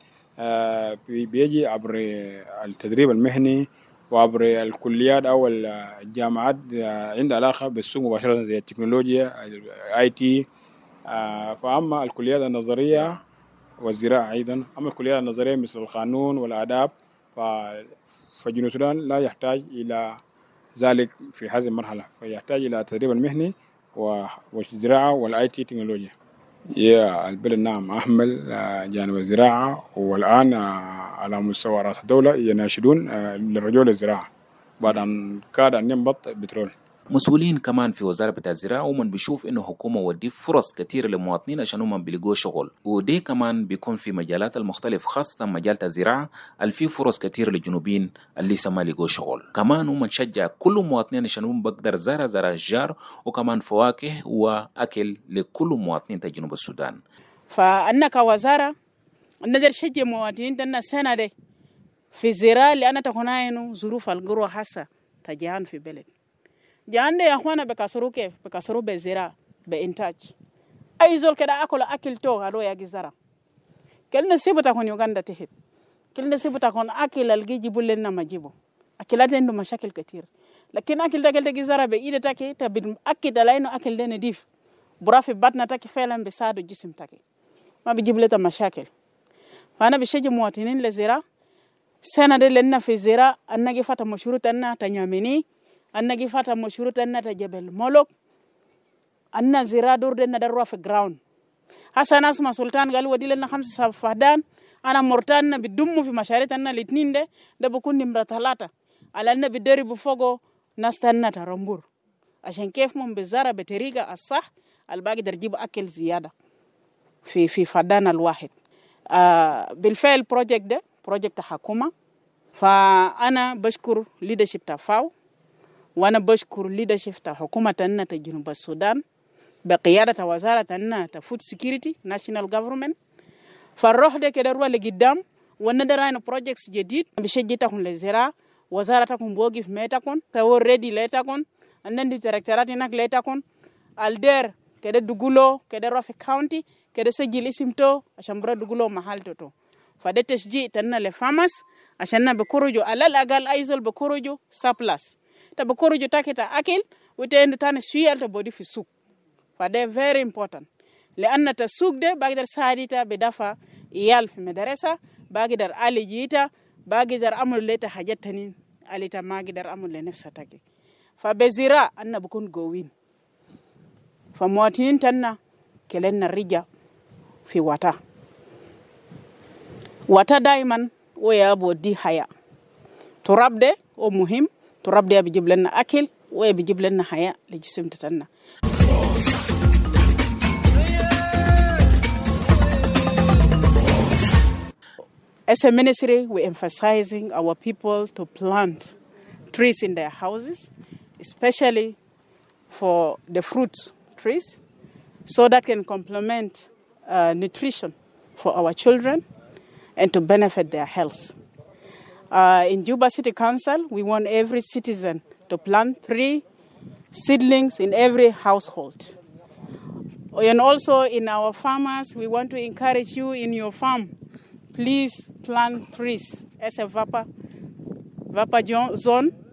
بيجي عبر التدريب المهني وعبر الكليات أو الجامعات عندها علاقة بالسوق مباشرة زي التكنولوجيا IT. فأما الكليات النظرية والزراعة أيضا، أما الكليات النظرية مثل القانون والآداب فجنوب السودان لا يحتاج إلى ذلك في هذه المرحلة، فيحتاج إلى التدريب المهني والزراعة والIT تكنولوجيا. البلد نعم أحمل جانب الزراعة، والآن على مستوى رأس الدولة يناشدون للرجوع للزراعة بعد أن كاد أن ينبط بترول.
مسؤولين كمان في وزارة بتاع الزراعة ومن بيشوف إنه حكومة ودي فرص كتير للمواطنين عشان هم بيلقوا شغل، ودي كمان بيكون في مجالات المختلف خاصة مجال الزراعة اللي فيه فرص كتير للجنوبين اللي لسه ما لقوا شغل. كمان هم نشجع كل مواطنين عشان هم بقدر زرع أشجار وكمان فواكه وأكل لكل مواطنين في جنوب السودان.
فأنك وزارة نقدر شجع مواطنين دنا السنة دي في الزراعة، لأن تكون ظروف القروة حاسة تجيان في بلد جان يا اخوانا بكسروا كيف بكسروا بالزراعة بإنتاج. أي زول كده أكل تو هذا يا جزارة كل نسيبه تكون يوغندا تهت، كل نسيبه تكون أكل الجي جيبوا لنا ما جيبوا، أكلات عنده مشاكل كتير، لكن أكل ده كل جزارة بإيده تاكي تبي أكيد على إنه أكل ده نضيف برا في بطنه تاكي فعلا بيساعد الجسم تاكي ما بيجيب له مشاكل. فأنا بشجع مواطنين للزراعة سنة دي لنا في الزراعة أنا جفت مشروط أنا تنياميني، أنا جفت مشروط أنا تجبل مولوك، أنا زراعة دور دنا دروا في جراوند. هسا ناس ما سلطان قالوا ودي لنا 5 فدان، أنا مرتانا بدمو في مشاريع أنا الاثنين ده بكون نمرة 3 على أننا بدرب فوقه ناس تنا ترمبور عشان كيف من بالزراعة بطريقة الصح الباقي درجيب أكل زيادة في فدان الواحد. بالفعل بروجكت ده بروجكت حكومة، فأنا بشكر ليدرشيب تفاو، وأنا بشكر ليدرشيب حكومة جنوب السودان بقيادة وزارة فود سيكيورتي ناشونال جوفرمنت. فالروح ده كده روح لقدام وندرين بروجكتس جديد بشجع تكون للزراعة. وزارة تكون بوقف ما تكون تور ريدي لا تكون عندنا ديركتورات هناك لا تكون الدير كده دقولو كده روح في كاونتي كده سجل اسمته عشان برا دقولو محلته. فده تشجيع تنا لفامس عشان بكورجو على الأقل أيزول بكورجو سابلاس تبكورجو تاكتا أكل وتين تاني شيء تبودي في السوق. فده very important لأن السوق ده بقدر ساعدته بدفع إيال في مدرسة بقدر علي جيتا بقدر أعمل ليتا حاجات تانين عليتا ما قدر أعمل لنفسه تاكي. فبزراعة أنا بكون قوين. فمواطنين تنا كلنا الرجال في وata دائما ويابو دي حياة. تراب ده ومهم تراب ده بيجيب لنا أكل وبيجيب لنا حياة لجسم تتنا. As a ministry, we're emphasizing our people to plant trees in their houses, especially for the fruit trees, so that can complement nutrition for our children and to benefit their health. In Juba City Council, we want every citizen to plant 3 seedlings in every household. And also in our farmers, we want to encourage you in your farm. Please plant trees as a vapor zone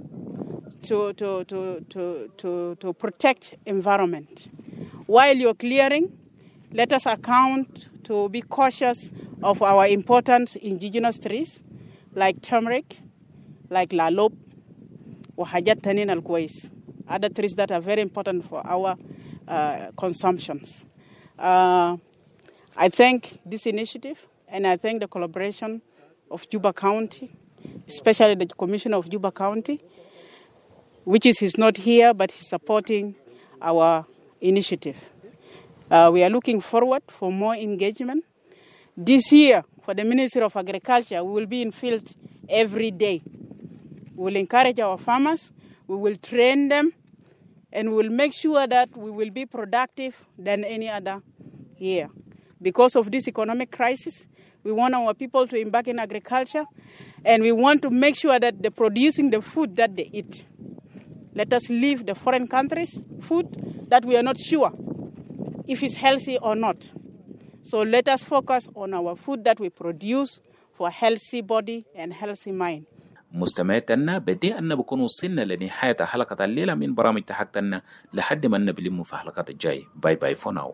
to protect environment. While you're clearing, let us account to be cautious of our important indigenous trees like turmeric, like lalop, or hajat tanin al-kwais, other trees that are very important for our consumptions. I thank this initiative, and I thank the collaboration of Juba County, especially the Commissioner of Juba County, which is not here, but he's supporting our initiative. We are looking forward for more engagement. This year, for the Ministry of Agriculture, we will be in field every day. We will encourage our farmers, we will train them, and we will make sure that we will be productive than any other year. Because of this economic crisis, we want our people to embark in agriculture, and we want to make sure that they're producing the food that they eat. Let us leave the foreign countries' food that we are not sure if it's healthy or not. So let us focus on our food that we produce for healthy body and healthy mind.
مستمعتنا بدأنا بكون وصلنا لنهاية حلقة الليلة من برامج تحقنا لحد ما نبلم في حلقات الجاي. باي باي فور ناو.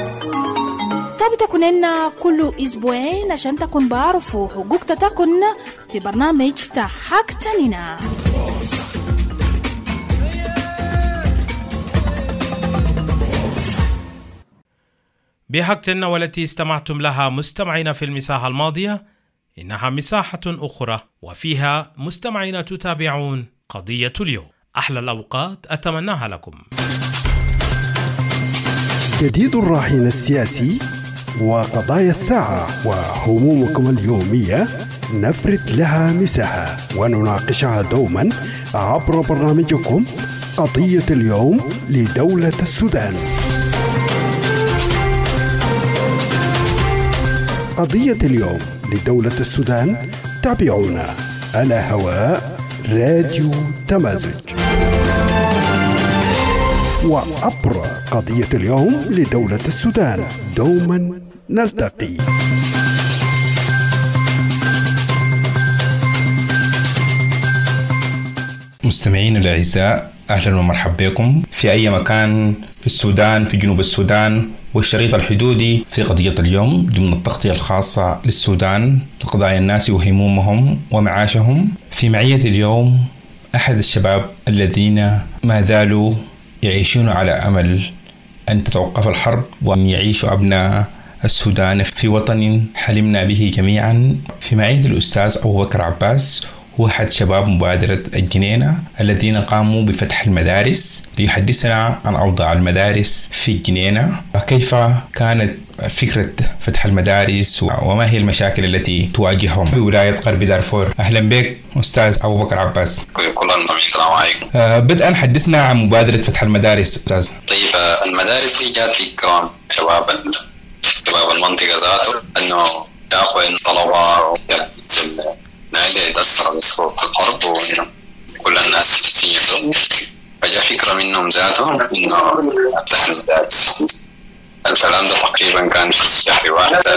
تكون لنا كل أسبوعين عشان تكون بعرفوا حقوق تكون في برنامج تحقتننا.
بحقتنا والتي استمعتم لها مستمعين في المساحة الماضية، إنها مساحة أخرى وفيها مستمعين تتابعون قضية اليوم. أحلى الأوقات أتمناها لكم.
جديد الراهن السياسي وقضايا الساعة وهمومكم اليومية نفرد لها مساحة ونناقشها دوما عبر برنامجكم قضية اليوم لدولة السودان. قضية اليوم لدولة السودان تابعونا على هواء راديو تمازج، وعبر قضية اليوم لدولة السودان دوما نلتقي.
مستمعين الأعزاء، أهلا ومرحبا بكم في أي مكان في السودان، في جنوب السودان والشريط الحدودي، في قضية اليوم ضمن التغطية الخاصة للسودان لقضايا الناس وهمومهم ومعاشهم. في معية اليوم أحد الشباب الذين ما زالوا يعيشون على أمل أن تتوقف الحرب وأن يعيشوا أبناء السودان في وطن حلمنا به جميعا. في معية الأستاذ أبو بكر عباس، هو أحد شباب مبادرة الجنينة الذين قاموا بفتح المدارس، ليحدثنا عن أوضاع المدارس في الجنينة وكيف كانت فكرة فتح المدارس وما هي المشاكل التي تواجههم بولاية غرب دارفور. أهلا بك أستاذ أبو بكر عباس.
السلام عليكم.
بدءا حدثنا عن مبادرة فتح المدارس أستاذ.
طيب المدارس دي جات في كرام شباب المنطقة ذاته أنه يأخذ طلبة نادي يدسر في الأرض وكل الناس تسيطوا، فجاء فكرة منهم ذاته إنه أفتح المدارس. الكلام ده تقريبا كان في شهر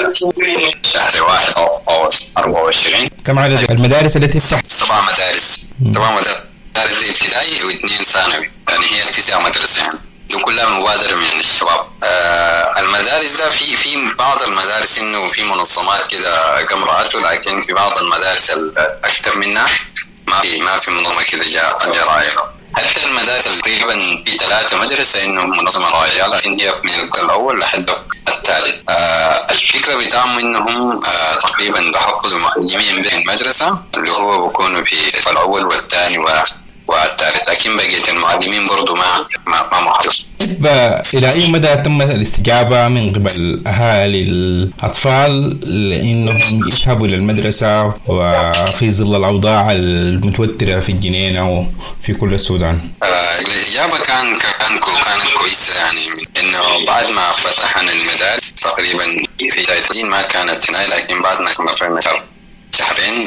واحد أو 24.
كم عدد المدارس التي تفتح؟
7 مدارس. 7 مدارس دي ابتدائي و2 ثانوي، يعني هي 9 مدرسة دي كلها مبادرة من الشباب. المدارس ده في بعض المدارس إنه في منظمات كده كم رأته، لكن في بعض المدارس الأكثر منها ما في منظمة كده جاء رايها. حتى المدارس تقريبا في 3 مدرسة إنه منظمة رايها، لكن هي من الأول لحد الثالث. الفكرة بتاعهم إنهم تقريبا بحفظوا معلمين بين المدرسة اللي هو بيكونوا في الأول والثاني والثالث، لكن بقية المعلمين برضو ما محفظ.
إلى أي مدى تم الاستجابة من قبل أهالي الأطفال لأنهم يذهبوا إلى المدرسة وفي ظل الأوضاع المتوترة في الجنينة وفي كل السودان؟
الإجابة كانت كويسة، يعني إنه بعد ما فتحنا المدارس تقريبا في بداية ما كانت هنا، لكن بعد ما استمرنا شهرين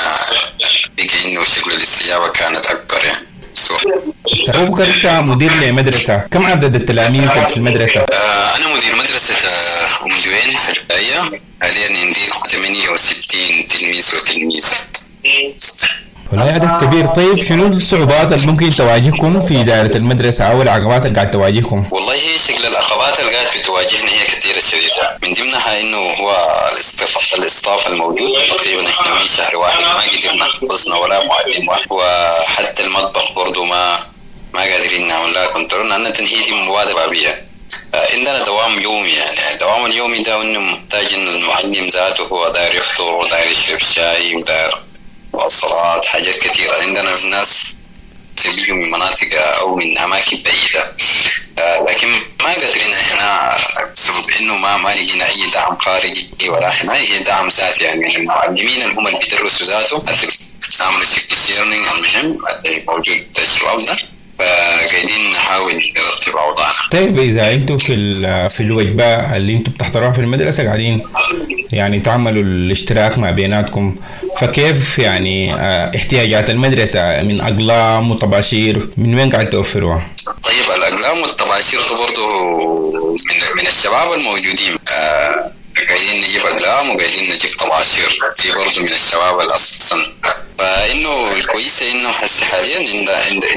بقى إنه شكل الاستجابة كانت أكبر يعني.
أبو بكر أنت مدير لمدرسة، كم عدد التلاميذ في المدرسة؟
أنا مدير مدرسة أم دوين حاليا عندي 68 تلميذ وتلميذة.
ولا عدد كبير. طيب شنو الصعوبات اللي ممكن تواجهكم في إدارة المدرسة أو العقبات اللي قاعد تواجهكم؟
والله شكل العقبات اللي قاعد بتواجهنا هي كثيرة شديدة، من ضمنها إنه هو الاستاف الموجود. تقريبا إحنا من شهر واحد ما قدرنا حفظنا ولا معلم واحد، وحتى المطبخ برضو ما قادرين نعمل لها كنترول، لأن تنهيدي مبادرة بيها. عندنا دوام يومي، يعني دوام اليومي ده إنه محتاج إن المعلم ذاته هو داير يفطر وداير يشرب شاي وداير والصلاة حاجات كثيرة. عندنا ناس بيجوا من مناطق أو من أماكن بعيدة، لكن ما قادرين إحنا بسبب إنه ما لقينا أي دعم خارجي ولا إحنا أي دعم ذاتي، يعني من المعلمين اللي هم اللي بيدرسوا ذاته نعمل سيرنينج المهم موجود الشباب ده، فقاعدين نحاول نرتب أوضاعنا.
طيب إذا أنتوا في الوجبة اللي أنتوا بتحضروها في المدرسة قاعدين يعني تعملوا الاشتراك ما بيناتكم، فكيف يعني احتياجات المدرسة من أقلام وطباشير من وين قاعد توفروها؟
طيب الأقلام والطباشير برضو من الشباب الموجودين، قاعدين نجيب أقلام وقاعدين نجيب طباشير دي برضو من الشباب الأصلا. فإنه الكويسة إنه هسه حاليا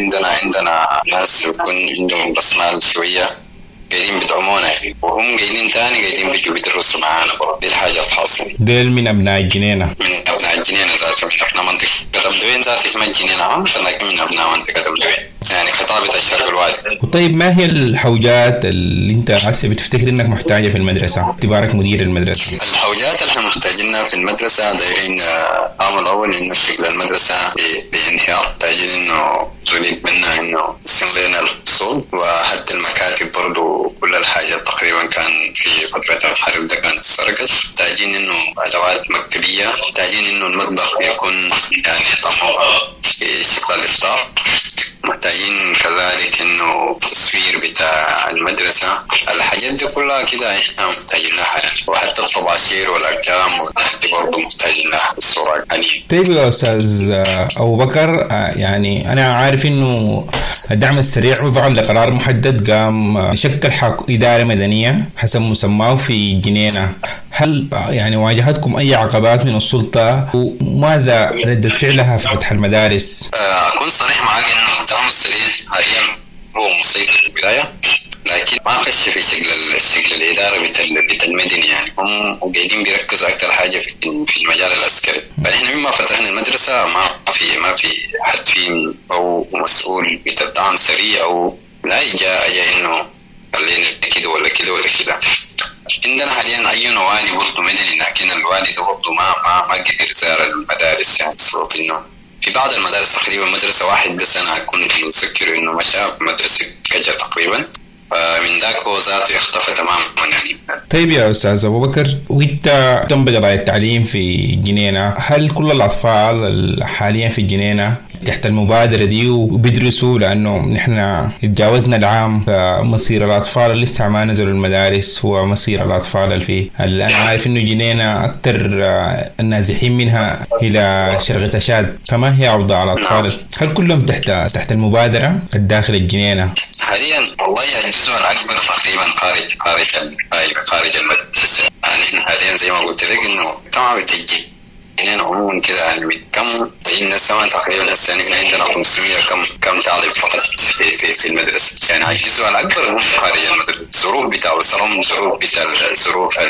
عندنا ناس يكون عندهم رأس مال شوية قاعدين بيدعمونا، وهم قاعدين قاعدين بيجوا بيدرسوا معانا برضه. دي الحاجة الخاصة.
ديل من أبناء الجنينة.
من أبناء الجنينة ذاتهم، من أبناء منطقة دبلوين ذاتها اسمها الجنينة عام، لكن من أبناء منطقة دبلوين يعني خطابة الشرق الوادي.
وطيب ما هي الحوجات اللي أنت هسه بتفتكر إنك محتاجة في المدرسة باعتبارك مدير المدرسة؟
الحوجات اللي احنا محتاجينها في المدرسة دايرين عامل أول إنه شكل المدرسة بانهيار، محتاجين إنه زوليت منا إنه يسن لنا الفصول، وحتى المكاتب برضو كل الحاجات تقريبا كان في فترة الحرب ده كانت سرقت. محتاجين إنه أدوات مكتبية، محتاجين إنه المطبخ يكون يعني طموح في شكل الإفطار، محتاجين كذلك إنه تصوير بتاع المدرسة. الحاجات دي كلها كده إحنا محتاجين لها يعني، وحتى الطباشير والأقلام دي برضو محتاجين لها بالصورة الحالية.
طيب يا أستاذ أبو بكر، يعني أنا عارف إنه الدعم السريع وفعل لقرار محدد قام يشكل إدارة مدنية حسب مسماه في جنينة. هل يعني واجهتكم أي عقبات من السلطة وماذا ردت فعلها في فتح المدارس؟
أكون صريح معك إنه الدعم السريع حاليا هو مسيطر في البداية، لكن ما خش في شكل الإدارة بتاع المدني، يعني هم قاعدين بيركزوا أكثر حاجة في المجال العسكري. فإحنا مما فتحنا المدرسة ما في حد فينا أو مسؤول بتاع دعم سريع أو لا جاء إنه خلينا كده ولا كده ولا كده. عندنا حاليا أي والي برضه مدني، لكن الوالي ده برضه ما قدر يزار المدارس، يعني بسبب إنه في بعض المدارس تقريبا مدرسة واحد بس أنا كنت متذكر إنه مشى مدرسة كجا تقريبا، فمن ذاك هو ذاته اختفى تماما يعني.
طيب يا أستاذ أبو بكر، وإنت تم بقضايا التعليم في جنينة، هل كل الأطفال حاليا في الجنينة تحت المبادرة دي وبيدرسوا؟ لأنه نحن تجاوزنا العام، فمصير الأطفال اللي لسه ما نزلوا المدارس هو مصير الأطفال اللي فيه. أنا عارف إنه جنينة أكثر النازحين منها إلى شرقة شاد، فما هي أوضاع الأطفال؟ هل كلهم تحت المبادرة الداخل الجنينة؟
حاليا والله الجزء الأكبر تقريبا خارج المدرسة. يعني إحنا حاليا زي ما قلت لك إنه طبعا بتجي هنا عموما كده يعني كم الناس تقريبا هسه احنا عندنا 500 كم طالب فقط في المدرسه. يعني الجزء الاكبر مو خارج المدرسه. الظروف بتاع الصرم، ظروف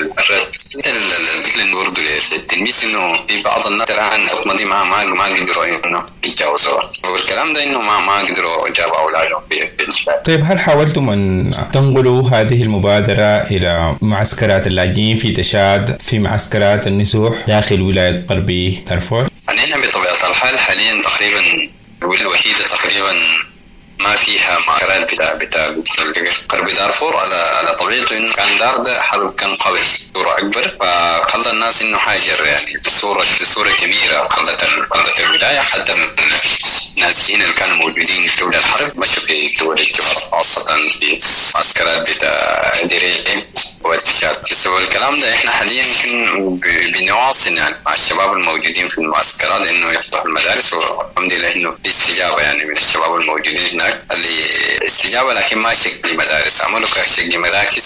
اللي برضه للتلميذ انه في بعض الناس الان الحكومه دي ما قدروا انه يتجاوزوها، والكلام ده انه ما قدروا جابوا اولادهم في.
طيب هل حاولتم ان تنقلوا هذه المبادره الى معسكرات اللاجئين في تشاد، في معسكرات النزوح داخل ولايه غربي دارفور؟
يعني بطبيعه الحال حاليا تقريبا الولايه الوحيده تقريبا ما فيها معسكرات بتاع غربي دارفور على طبيعته انه كان دار ده حرب كان قوي بصوره اكبر، فخلى الناس انه هاجر يعني بصوره كبيره، خلت الولايه حتى النازحين اللي كانوا موجودين في دول الحرب مشوا في دول الجوار، خاصه في معسكرات بتاع دريم والتشاد. بسبب الكلام ده احنا حاليا يمكن بنواصل يعني مع الشباب الموجودين في المعسكرات انه يفتحوا المدارس، والحمد لله انه في استجابه يعني من الشباب الموجودين هناك، اللي استجابه لكن ما شكل مدارس، عملوا كشكل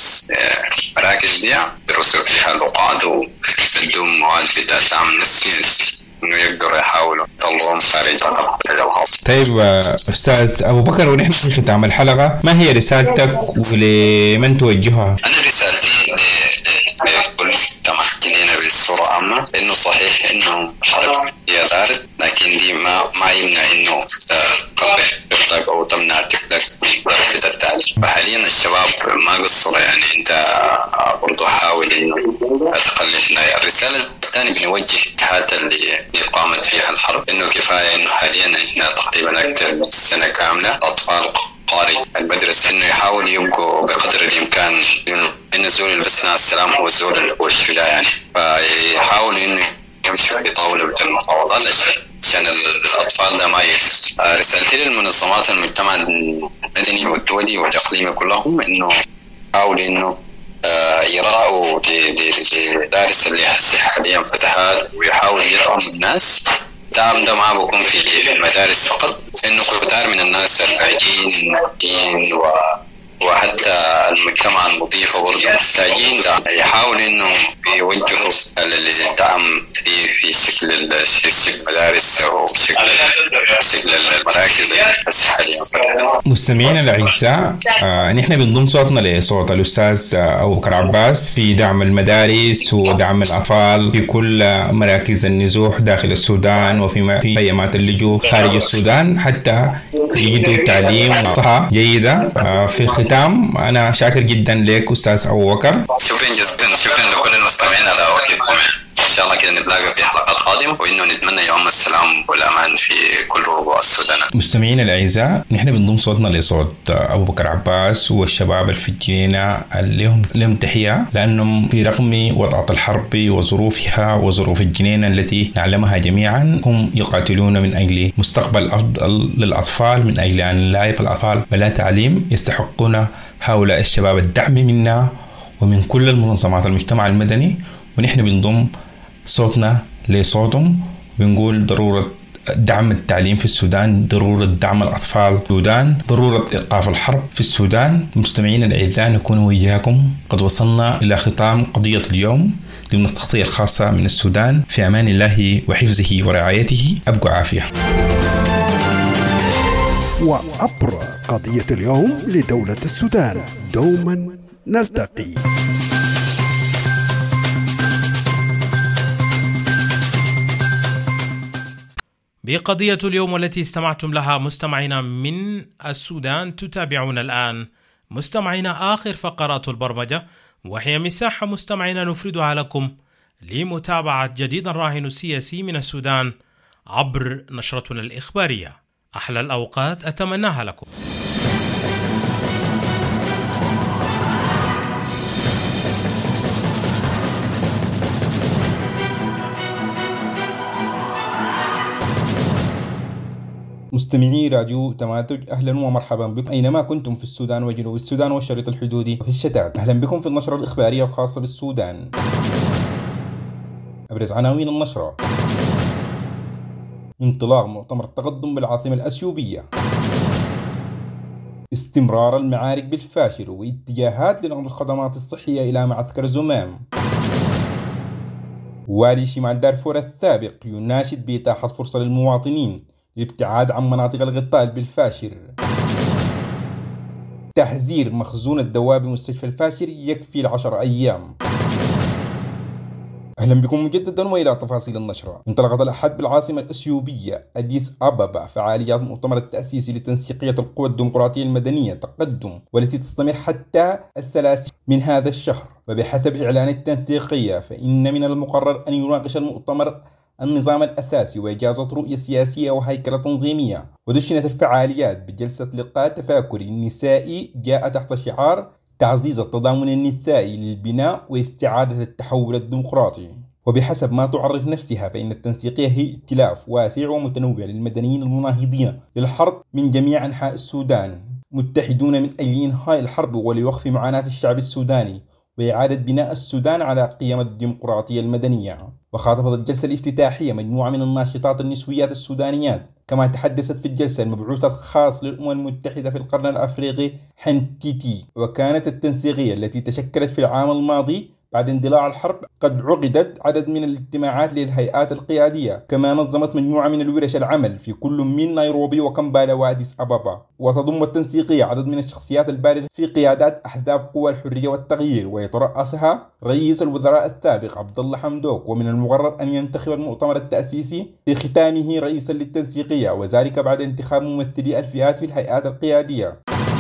مراكز بيع يدرسوا فيها لغات وبدهم مواد بتاع دعم نفسي انه يقدروا يحاولوا يطلعوهم خارج الخاص.
طيب استاذ ابو بكر، ونحن في ختام الحلقه ما هي رسالتك ولمن توجهها؟
انا رسالتي لكل مجتمع جنينة بصورة عامة انه صحيح انه الحرب هي دارت، لكن دي ما يمنع انه تقبح طفلك او تمنع طفلك من درجة التعليم. فحاليا الشباب ما قصروا، يعني انت برضو حاول انه تقللنا. الرسالة الثانية بنوجه الجهات اللي قامت فيها الحرب انه كفاية انه حاليا احنا تقريبا اكثر من سنة كاملة اطفال خارج المدرسة انه يحاولوا يبقوا بقدر الامكان إن الزول اللي بسنا السلام هو الزول اللي هو الشجاع، يعني فيحاول إنه يمشي في طاولة المفاوضات عشان الأطفال ده ما يخس. رسالتي للمنظمات المجتمع المدني والدولي والإقليمي كلهم إنه يحاولوا إنه يراعوا دارس اللي حاليا فتحات، ويحاولوا يدعموا الناس. الدعم ده ما بيكون في المدارس فقط، إنه كتار من الناس اللاجئين وحتى المجتمع المضيف برضه محتاجين يحاول انه يوجهوا الدعم في شكل المدارس او شكل المراكز الصحيه.
مستمعينا الاعزاء، نحن بنضم صوتنا لصوت الاستاذ ابو بكر عباس في دعم المدارس ودعم الاطفال في كل مراكز النزوح داخل السودان وفي خيمات اللجوء خارج السودان حتى يجدوا تعليم وصحه جيده. في الختام أنا شاكر جدا لك أستاذ أبو بكر.
شكرا جزيلا، شكرا لكل المستمعين على وقتكم. إن شاء الله كده نتلاقى في حلقات قادمة، وإنه نتمنى يوم السلام والأمان في كل ربوع السودان.
مستمعينا الأعزاء، نحن بنضم صوتنا لصوت أبو بكر عباس والشباب اللي في الجنينة اللي لهم تحية، لأنهم في رغم وضعة الحرب وظروفها وظروف الجنينة التي نعلمها جميعا هم يقاتلون من أجل مستقبل أفضل للأطفال، من أجل أن لا يبقى الأطفال بلا تعليم. يستحقون هؤلاء الشباب الدعم منا ومن كل المنظمات المجتمع المدني، ونحن بنضم صوتنا لصوتهم بنقول ضرورة دعم التعليم في السودان، ضرورة دعم الأطفال في السودان، ضرورة إيقاف الحرب في السودان. مستمعين الأعزاء، نكون وياكم قد وصلنا إلى ختام قضية اليوم ضمن التغطية الخاصة من السودان. في أمان الله وحفظه ورعايته، أبقوا عافية.
وعبر قضية اليوم لدولة السودان دوما نلتقي.
بقضية اليوم والتي استمعتم لها مستمعينا من السودان، تتابعون الآن مستمعينا آخر فقرات البرمجة، وهي مساحة مستمعينا نفردها لكم لمتابعة جديد الراهن السياسي من السودان عبر نشرتنا الإخبارية. أحلى الأوقات أتمناها لكم.
مستمعي راديو تمازج، أهلا ومرحبا بكم أينما كنتم في السودان وجنوب السودان والشريط الحدودي وفي الشتات. أهلا بكم في النشرة الإخبارية الخاصة بالسودان. أبرز عناوين النشرة: انطلاق مؤتمر التقدم بالعاصمة الأثيوبية، استمرار المعارك بالفاشر واتجاهات لنقل الخدمات الصحية إلى معسكر زمام، والي شمال دارفور السابق يناشد بإتاحة فرصة للمواطنين الابتعاد عن مناطق الغطاء بالفاشر، تحذير مخزون الدواء بمستشفى الفاشر يكفي 10 أيام. أهلا بكم مجددا وإلى تفاصيل النشرة. انطلقت الأحد بالعاصمة الأثيوبية أديس أبابا فعاليات مؤتمر التأسيسي لتنسيقية القوى الديمقراطية المدنية تقدم، والتي تستمر حتى 30 من هذا الشهر. وبحسب إعلان التنسيقية فإن من المقرر أن يناقش المؤتمر النظام الأساسي وإجازة رؤية سياسية وهيكلة تنظيمية. ودشنت الفعاليات بجلسة لقاء تفاكري نسائي جاء تحت شعار تعزيز التضامن النسائي للبناء واستعادة التحول الديمقراطي. وبحسب ما تعرف نفسها فإن التنسيقية هي ائتلاف واسع ومتنوع للمدنيين المناهضين للحرب من جميع أنحاء السودان، متحدون من أجل إنهاء الحرب ولوقف معاناة الشعب السوداني وإعادة بناء السودان على قيم الديمقراطية المدنية. وخاطبت الجلسة الافتتاحية مجموعة من الناشطات النسويات السودانيات. كما تحدثت في الجلسة المبعوث الخاص للأمم المتحدة في القرن الأفريقي حنتيتي. وكانت التنسيقية التي تشكلت في العام الماضي بعد اندلاع الحرب قد عقدت عدد من الاجتماعات للهيئات القيادية، كما نظمت مجموعة من الورش العمل في كل من نيروبي وكمبالا وأديس أبابا. وتضم التنسيقية عدد من الشخصيات البارزة في قيادات أحزاب قوى الحرية والتغيير، ويترأسها رئيس الوزراء السابق عبد الله حمدوك. ومن المقرر أن ينتخب المؤتمر التأسيسي في ختامه رئيسا للتنسيقية، وذلك بعد انتخاب ممثلي الفئات في الهيئات القيادية.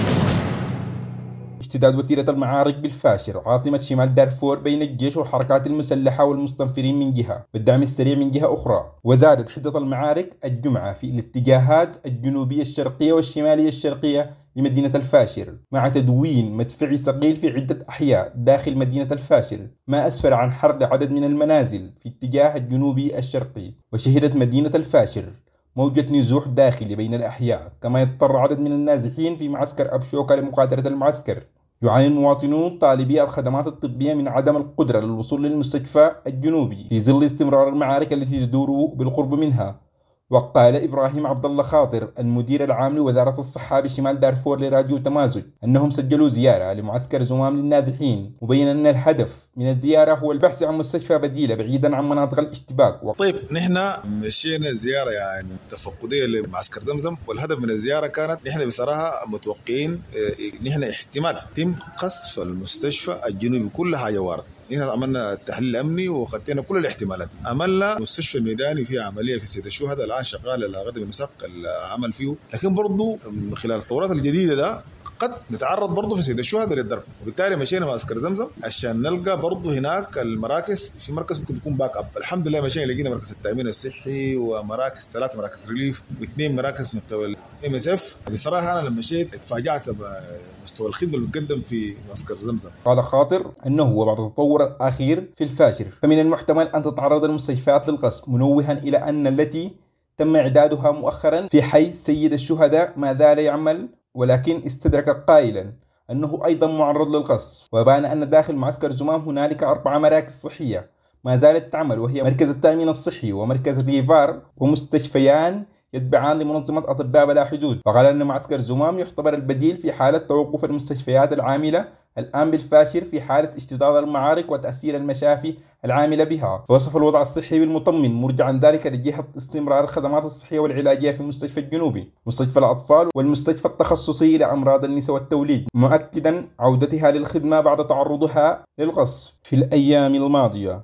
اشتداد وتيرة المعارك بالفاشر عاصمة شمال دارفور بين الجيش والحركات المسلحة والمستنفرين من جهة والدعم السريع من جهة أخرى. وزادت حدة المعارك الجمعة في الاتجاهات الجنوبية الشرقية والشمالية الشرقية لمدينة الفاشر، مع تدوين مدفعي ثقيل في عدة أحياء داخل مدينة الفاشر، ما أسفر عن حرق عدد من المنازل في اتجاه الجنوبي الشرقي. وشهدت مدينة الفاشر موجة نزوح داخلي بين الأحياء، كما يضطر عدد من النازحين في معسكر أبشوكا لمغادرة المعسكر. يعاني المواطنون طالبي الخدمات الطبية من عدم القدرة للوصول للمستشفى الجنوبي في ظل استمرار المعارك التي تدور بالقرب منها. وقال إبراهيم عبد الله خاطر المدير العام لوزارة الصحة بشمال دارفور لراديو تمازج أنهم سجلوا زيارة لمعسكر زمام للنازحين، مبينا أن الهدف من الزيارة هو البحث عن مستشفى بديلة بعيدا عن مناطق الاشتباك.
طيب نحن مشينا زيارة يعني تفقدية لمعسكر زمزم، والهدف من الزيارة كانت نحن بصراحة متوقعين نحن احتمال تم قصف المستشفى الجنوبي، كل حاجة واردة. هنا عملنا التحليل الامني وخطينا كل الاحتمالات. عملنا مستشفى الميداني في عمليه في سيد الشهداء الان شغال على غد المساق العمل فيه، لكن برضه من خلال التطورات الجديده ده قد نتعرض برضه في سيد الشهداء للضرب، وبالتالي مشينا معسكر زمزم عشان نلقى برضه هناك المراكز. في مركز ممكن تكون باك اب، الحمد لله مشينا لقينا مركز التامين الصحي ومراكز 3 مراكز ريليف و2 مراكز من قبل MSF. بصراحه انا لما مشيت اتفاجأت بمستوى الخدمه اللي بتقدم في معسكر زمزم.
قال خاطر انه وبعد التطور الاخير في الفاشر فمن المحتمل ان تتعرض المستشفيات للقصف، منوها الى ان التي تم اعدادها مؤخرا في حي سيد الشهداء ما زال يعمل، ولكن استدرك قائلا أنه أيضا معرض للقصف. وبان أن داخل معسكر زمام هنالك 4 مراكز صحية ما زالت تعمل، وهي مركز التأمين الصحي ومركز ريفار ومستشفيان يتبعان لمنظمة أطباء بلا حدود. وقال أن معسكر زمام يعتبر البديل في حالة توقف المستشفيات العاملة الآن بالفاشر في حالة اشتداد المعارك وتأثير المشافي العاملة بها. ووصف الوضع الصحي بالمطمن، مرجعا ذلك لجهة استمرار الخدمات الصحية والعلاجية في المستشفى الجنوبي، مستشفى الأطفال والمستشفى التخصصي لأمراض النساء والتوليد، مؤكدا عودتها للخدمة بعد تعرضها للقصف في الأيام الماضية.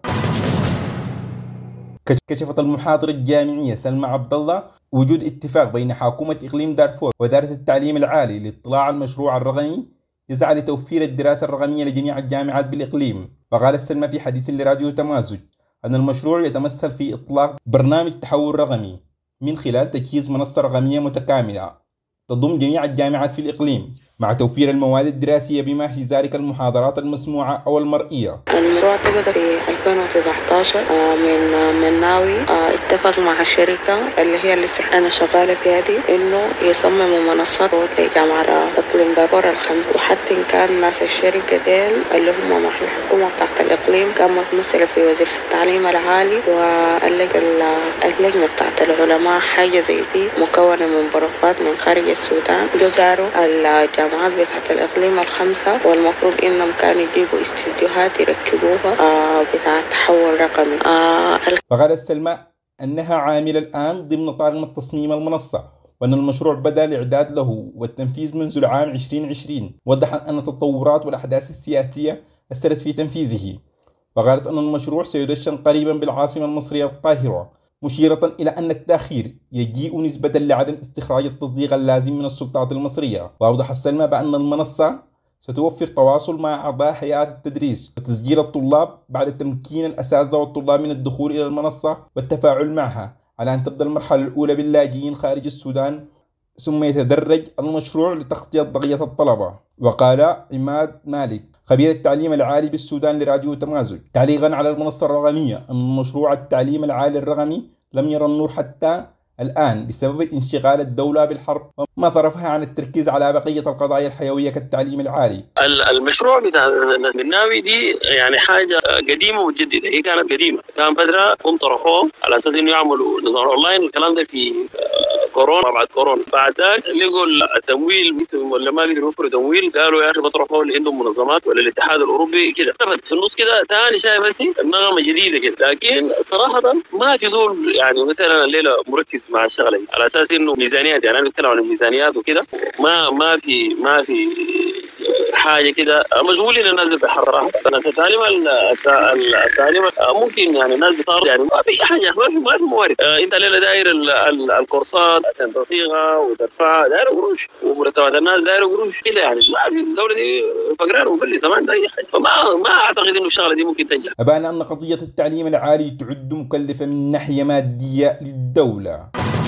كشفت المحاضرة الجامعية سلمى عبد الله وجود اتفاق بين حكومة إقليم دارفور ووزارة التعليم العالي لاطلاع على المشروع الرقمي يسعى لتوفير الدراسة الرقمية لجميع الجامعات بالإقليم. وقال سلمى في حديث لراديو تمازج أن المشروع يتمثل في إطلاق برنامج تحول رقمي من خلال تجهيز منصة رقمية متكاملة تضم جميع الجامعات في الإقليم مع توفير المواد الدراسية بما في ذلك المحاضرات المسموعة أو المرئية.
المشروع بدأ في 2019 من ناوي اتفق مع الشركة اللي هي لسه أنا شغالة فيها دي إنه يصمموا منصات لجامعة إقليم دارفور الخمس، وحتى إن كان ناس الشركة ديل اللي هم مع الحكومة بتاعت الإقليم كان متمثلة في وزير التعليم العالي واللجنة بتاعت العلماء، حاجة زي دي مكونة من بروفات من خارج السودان جزاروا الجامعات بتاعت الإقليم الخمسة، والمفروض إنهم كانوا يجيبوا استديوهات يركبوها بتاع تحول رقمي.
فقالت سلمى أنها عاملة الآن ضمن طاقم تصميم المنصة، وأن المشروع بدأ الإعداد له والتنفيذ منذ العام 2020. وضحت أن التطورات والأحداث السياسية أثرت في تنفيذه، وقالت أن المشروع سيدشن قريبا بالعاصمة المصرية القاهرة، مشيرة إلى أن التأخير يجيء نسبة لعدم استخراج التصديق اللازم من السلطات المصرية. وأوضحت سلمى بأن المنصة ستوفر تواصل مع أعضاء هيئات التدريس وتسجيل الطلاب بعد تمكين الأساتذة والطلاب من الدخول إلى المنصة والتفاعل معها، على أن تبدأ المرحلة الأولى باللاجئين خارج السودان، ثم يتدرج المشروع لتغطية بقية الطلبة. وقال عماد مالك خبير التعليم العالي بالسودان لراديو تمازج تعليقا على المنصة الرقمية أن مشروع التعليم العالي الرقمي لم يرى النور حتى الآن بسبب انشغال الدولة بالحرب وما صرفها عن التركيز على بقية القضايا الحيوية كالتعليم العالي.
المشروع بتاع الناوي دي يعني حاجة قديمة وجديدة، هي كانت قديمة، كان فترة هم طرحوه على أساس إنه يعملوا نظام أونلاين، الكلام ده في كورونا. بعد كورونا بعد ذلك لقوا التمويل ولا ما قدروا يوفروا تمويل، قالوا يا أخي بطرحوه اللي عندهم منظمات ولا الاتحاد الأوروبي كده. في النص كده ثاني شايف بس النغمة جديدة كده، لكن صراحة ما في زول يعني مثلا الليلة مركز مع الشغله على اساس انه ميزانيات، يعني انا بتكلم عن الميزانيات وكده، ما في حاجه كده مشغولين الناس بحرها. التعليم ممكن يعني الناس بتعرض يعني ما في حاجه، ما في موارد. انت الليله داير الكورسات عشان تصيغها وتدفعها داير قروش، ومرتبات الناس داير قروش كده، يعني ما في الدوله دي فقران ومفلسه زمان ده اي حاجه، فما اعتقد انه الشغله دي ممكن تنجح.
أبان أن قضيه التعليم العالي تعد مكلفه من ناحيه ماديه للدوله.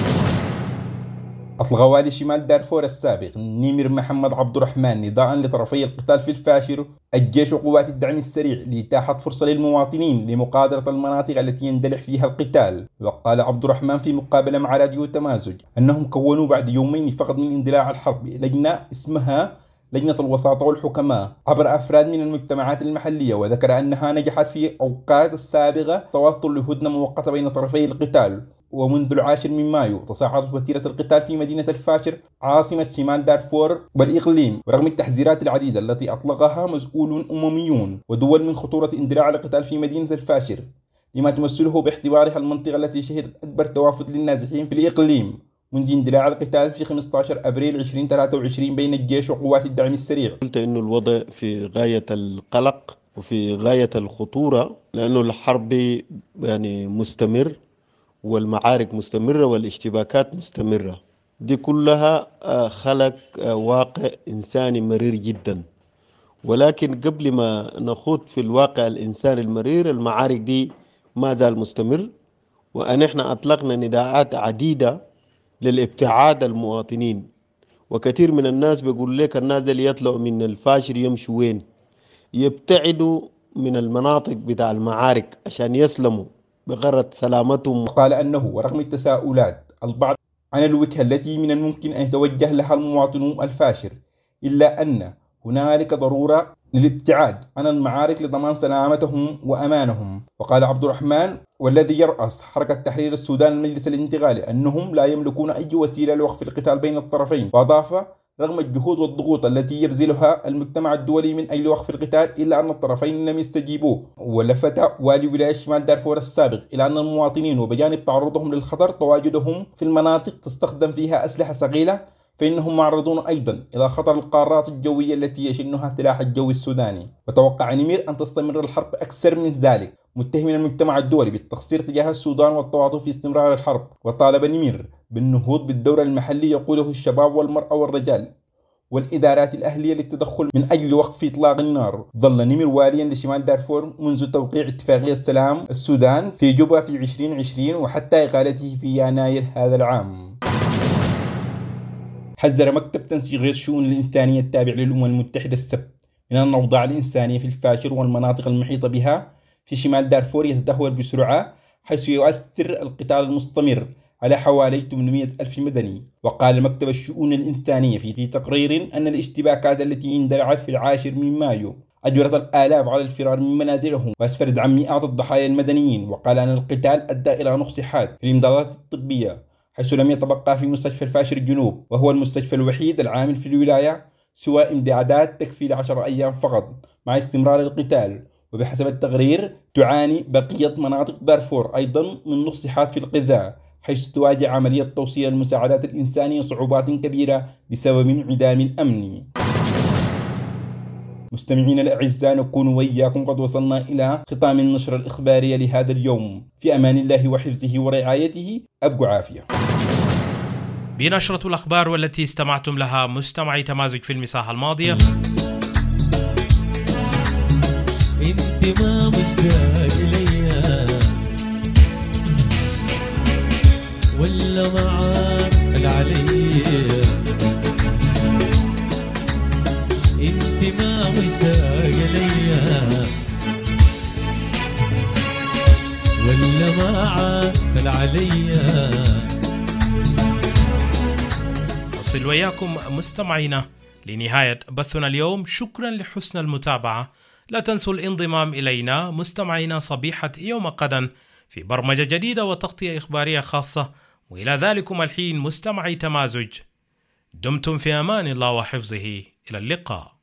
أطلق والي شمال دارفور السابق نمر محمد عبد الرحمن نداء لطرفي القتال في الفاشر الجيش وقوات الدعم السريع لإتاحة فرصة للمواطنين لمقادرة المناطق التي يندلع فيها القتال. وقال عبد الرحمن في مقابلة مع راديو تمازج أنهم كونوا بعد يومين فقط من اندلاع الحرب لجنة اسمها لجنة الوساطة والحكماء عبر أفراد من المجتمعات المحلية، وذكر أنها نجحت في أوقات السابقة توصل لهدنة مؤقتة بين طرفي القتال. ومنذ 10 مايو تصاعدت وتيرة القتال في مدينة الفاشر عاصمة شمال دارفور والإقليم، ورغم التحذيرات العديدة التي أطلقها مسؤولون أمميون ودول من خطورة اندلاع القتال في مدينة الفاشر لما تمثله باعتبارها المنطقة التي شهدت أكبر توافد للنازحين في الإقليم منذ اندلاع القتال في 15 أبريل 2023 بين الجيش وقوات الدعم السريع.
قلت إنه الوضع في غاية القلق وفي غاية الخطورة، لأنه الحرب يعني مستمر والمعارك مستمرة والاشتباكات مستمرة، دي كلها خلق واقع إنساني مرير جدا. ولكن قبل ما نخوض في الواقع الإنساني المرير، المعارك دي ما زال مستمر، ونحن أطلقنا نداءات عديدة للابتعاد المواطنين. وكثير من الناس بيقول لك الناس اللي يطلعوا من الفاشر يمشوا وين؟ يبتعدوا من المناطق بتاع المعارك عشان يسلموا بغرض سلامتهم.
قال أنه ورغم التساؤلات البعض عن الوجهة التي من الممكن أن يتوجه لها المواطنون الفاشر، إلا أن هنالك ضرورة للابتعاد عن المعارك لضمان سلامتهم وأمانهم. وقال عبد الرحمن والذي يرأس حركة تحرير السودان المجلس الانتقالي أنهم لا يملكون أي وسيلة لوقف القتال بين الطرفين. وأضاف رغم الجهود والضغوط التي يبذلها المجتمع الدولي من أجل وقف القتال إلا أن الطرفين لم يستجيبوا. ولفت والي ولاية شمال دارفور السابق إلى أن المواطنين وبجانب تعرضهم للخطر تواجدهم في المناطق تستخدم فيها أسلحة ثقيلة، فإنهم معرضون أيضا إلى خطر القارات الجوية التي يشنها سلاح الجو السوداني. وتوقع نمير أن تستمر الحرب أكثر من ذلك، متهما المجتمع الدولي بالتقصير تجاه السودان والتواطؤ في استمرار الحرب. وطالب نمير بالنهوض بالدور المحلي يقوده الشباب والمرأة والرجال، والإدارات الأهلية للتدخل من أجل وقف إطلاق النار. ظل نمر واليا لشمال دارفور منذ توقيع اتفاقية السلام السودان في جوبا في 2020 وحتى إقالته في يناير هذا العام. حذر مكتب تنسيق الشؤون الإنسانية التابع للأمم المتحدة السبت من أن الأوضاع الإنسانية في الفاشر والمناطق المحيطة بها في شمال دارفور يتدهور بسرعة، حيث يؤثر القتال المستمر على حوالي 800 ألف مدني. وقال مكتب الشؤون الإنسانية في تقرير أن الاشتباكات التي اندلعت في 10 من مايو أجبرت الآلاف على الفرار من منازلهم وأسفرت عن مئات الضحايا المدنيين. وقال أن القتال أدى إلى نقص حاد في الإمدادات الطبية، حيث لم يتبقى في مستشفى الفاشر الجنوب وهو المستشفى الوحيد العامل في الولاية سوى امدادات تكفي ل10 أيام فقط مع استمرار القتال. وبحسب التقرير تعاني بقية مناطق دارفور أيضا من نقص حاد في الغذاء، حيث تواجه عملية توصيل المساعدات الإنسانية صعوبات كبيرة بسبب انعدام الأمن. مستمعينا الأعزاء، نكون وإياكم قد وصلنا إلى ختام النشرة الإخبارية لهذا اليوم. في أمان الله وحفظه ورعايته، أبقوا عافية.
بنشرة الأخبار والتي استمعتم لها مستمعي تمازج في المساحة الماضية.
انت ما مشتاق ليا ولا معاك العليا، انت ما مشتاق ليا ولا معاك العليا.
نصل وياكم مستمعينا لنهاية بثنا اليوم. شكرا لحسن المتابعة. لا تنسوا الانضمام إلينا مستمعينا صبيحة يوم غدا في برمجة جديدة وتغطية إخبارية خاصة. وإلى ذلكم الحين مستمعي تمازج، دمتم في أمان الله وحفظه. إلى اللقاء.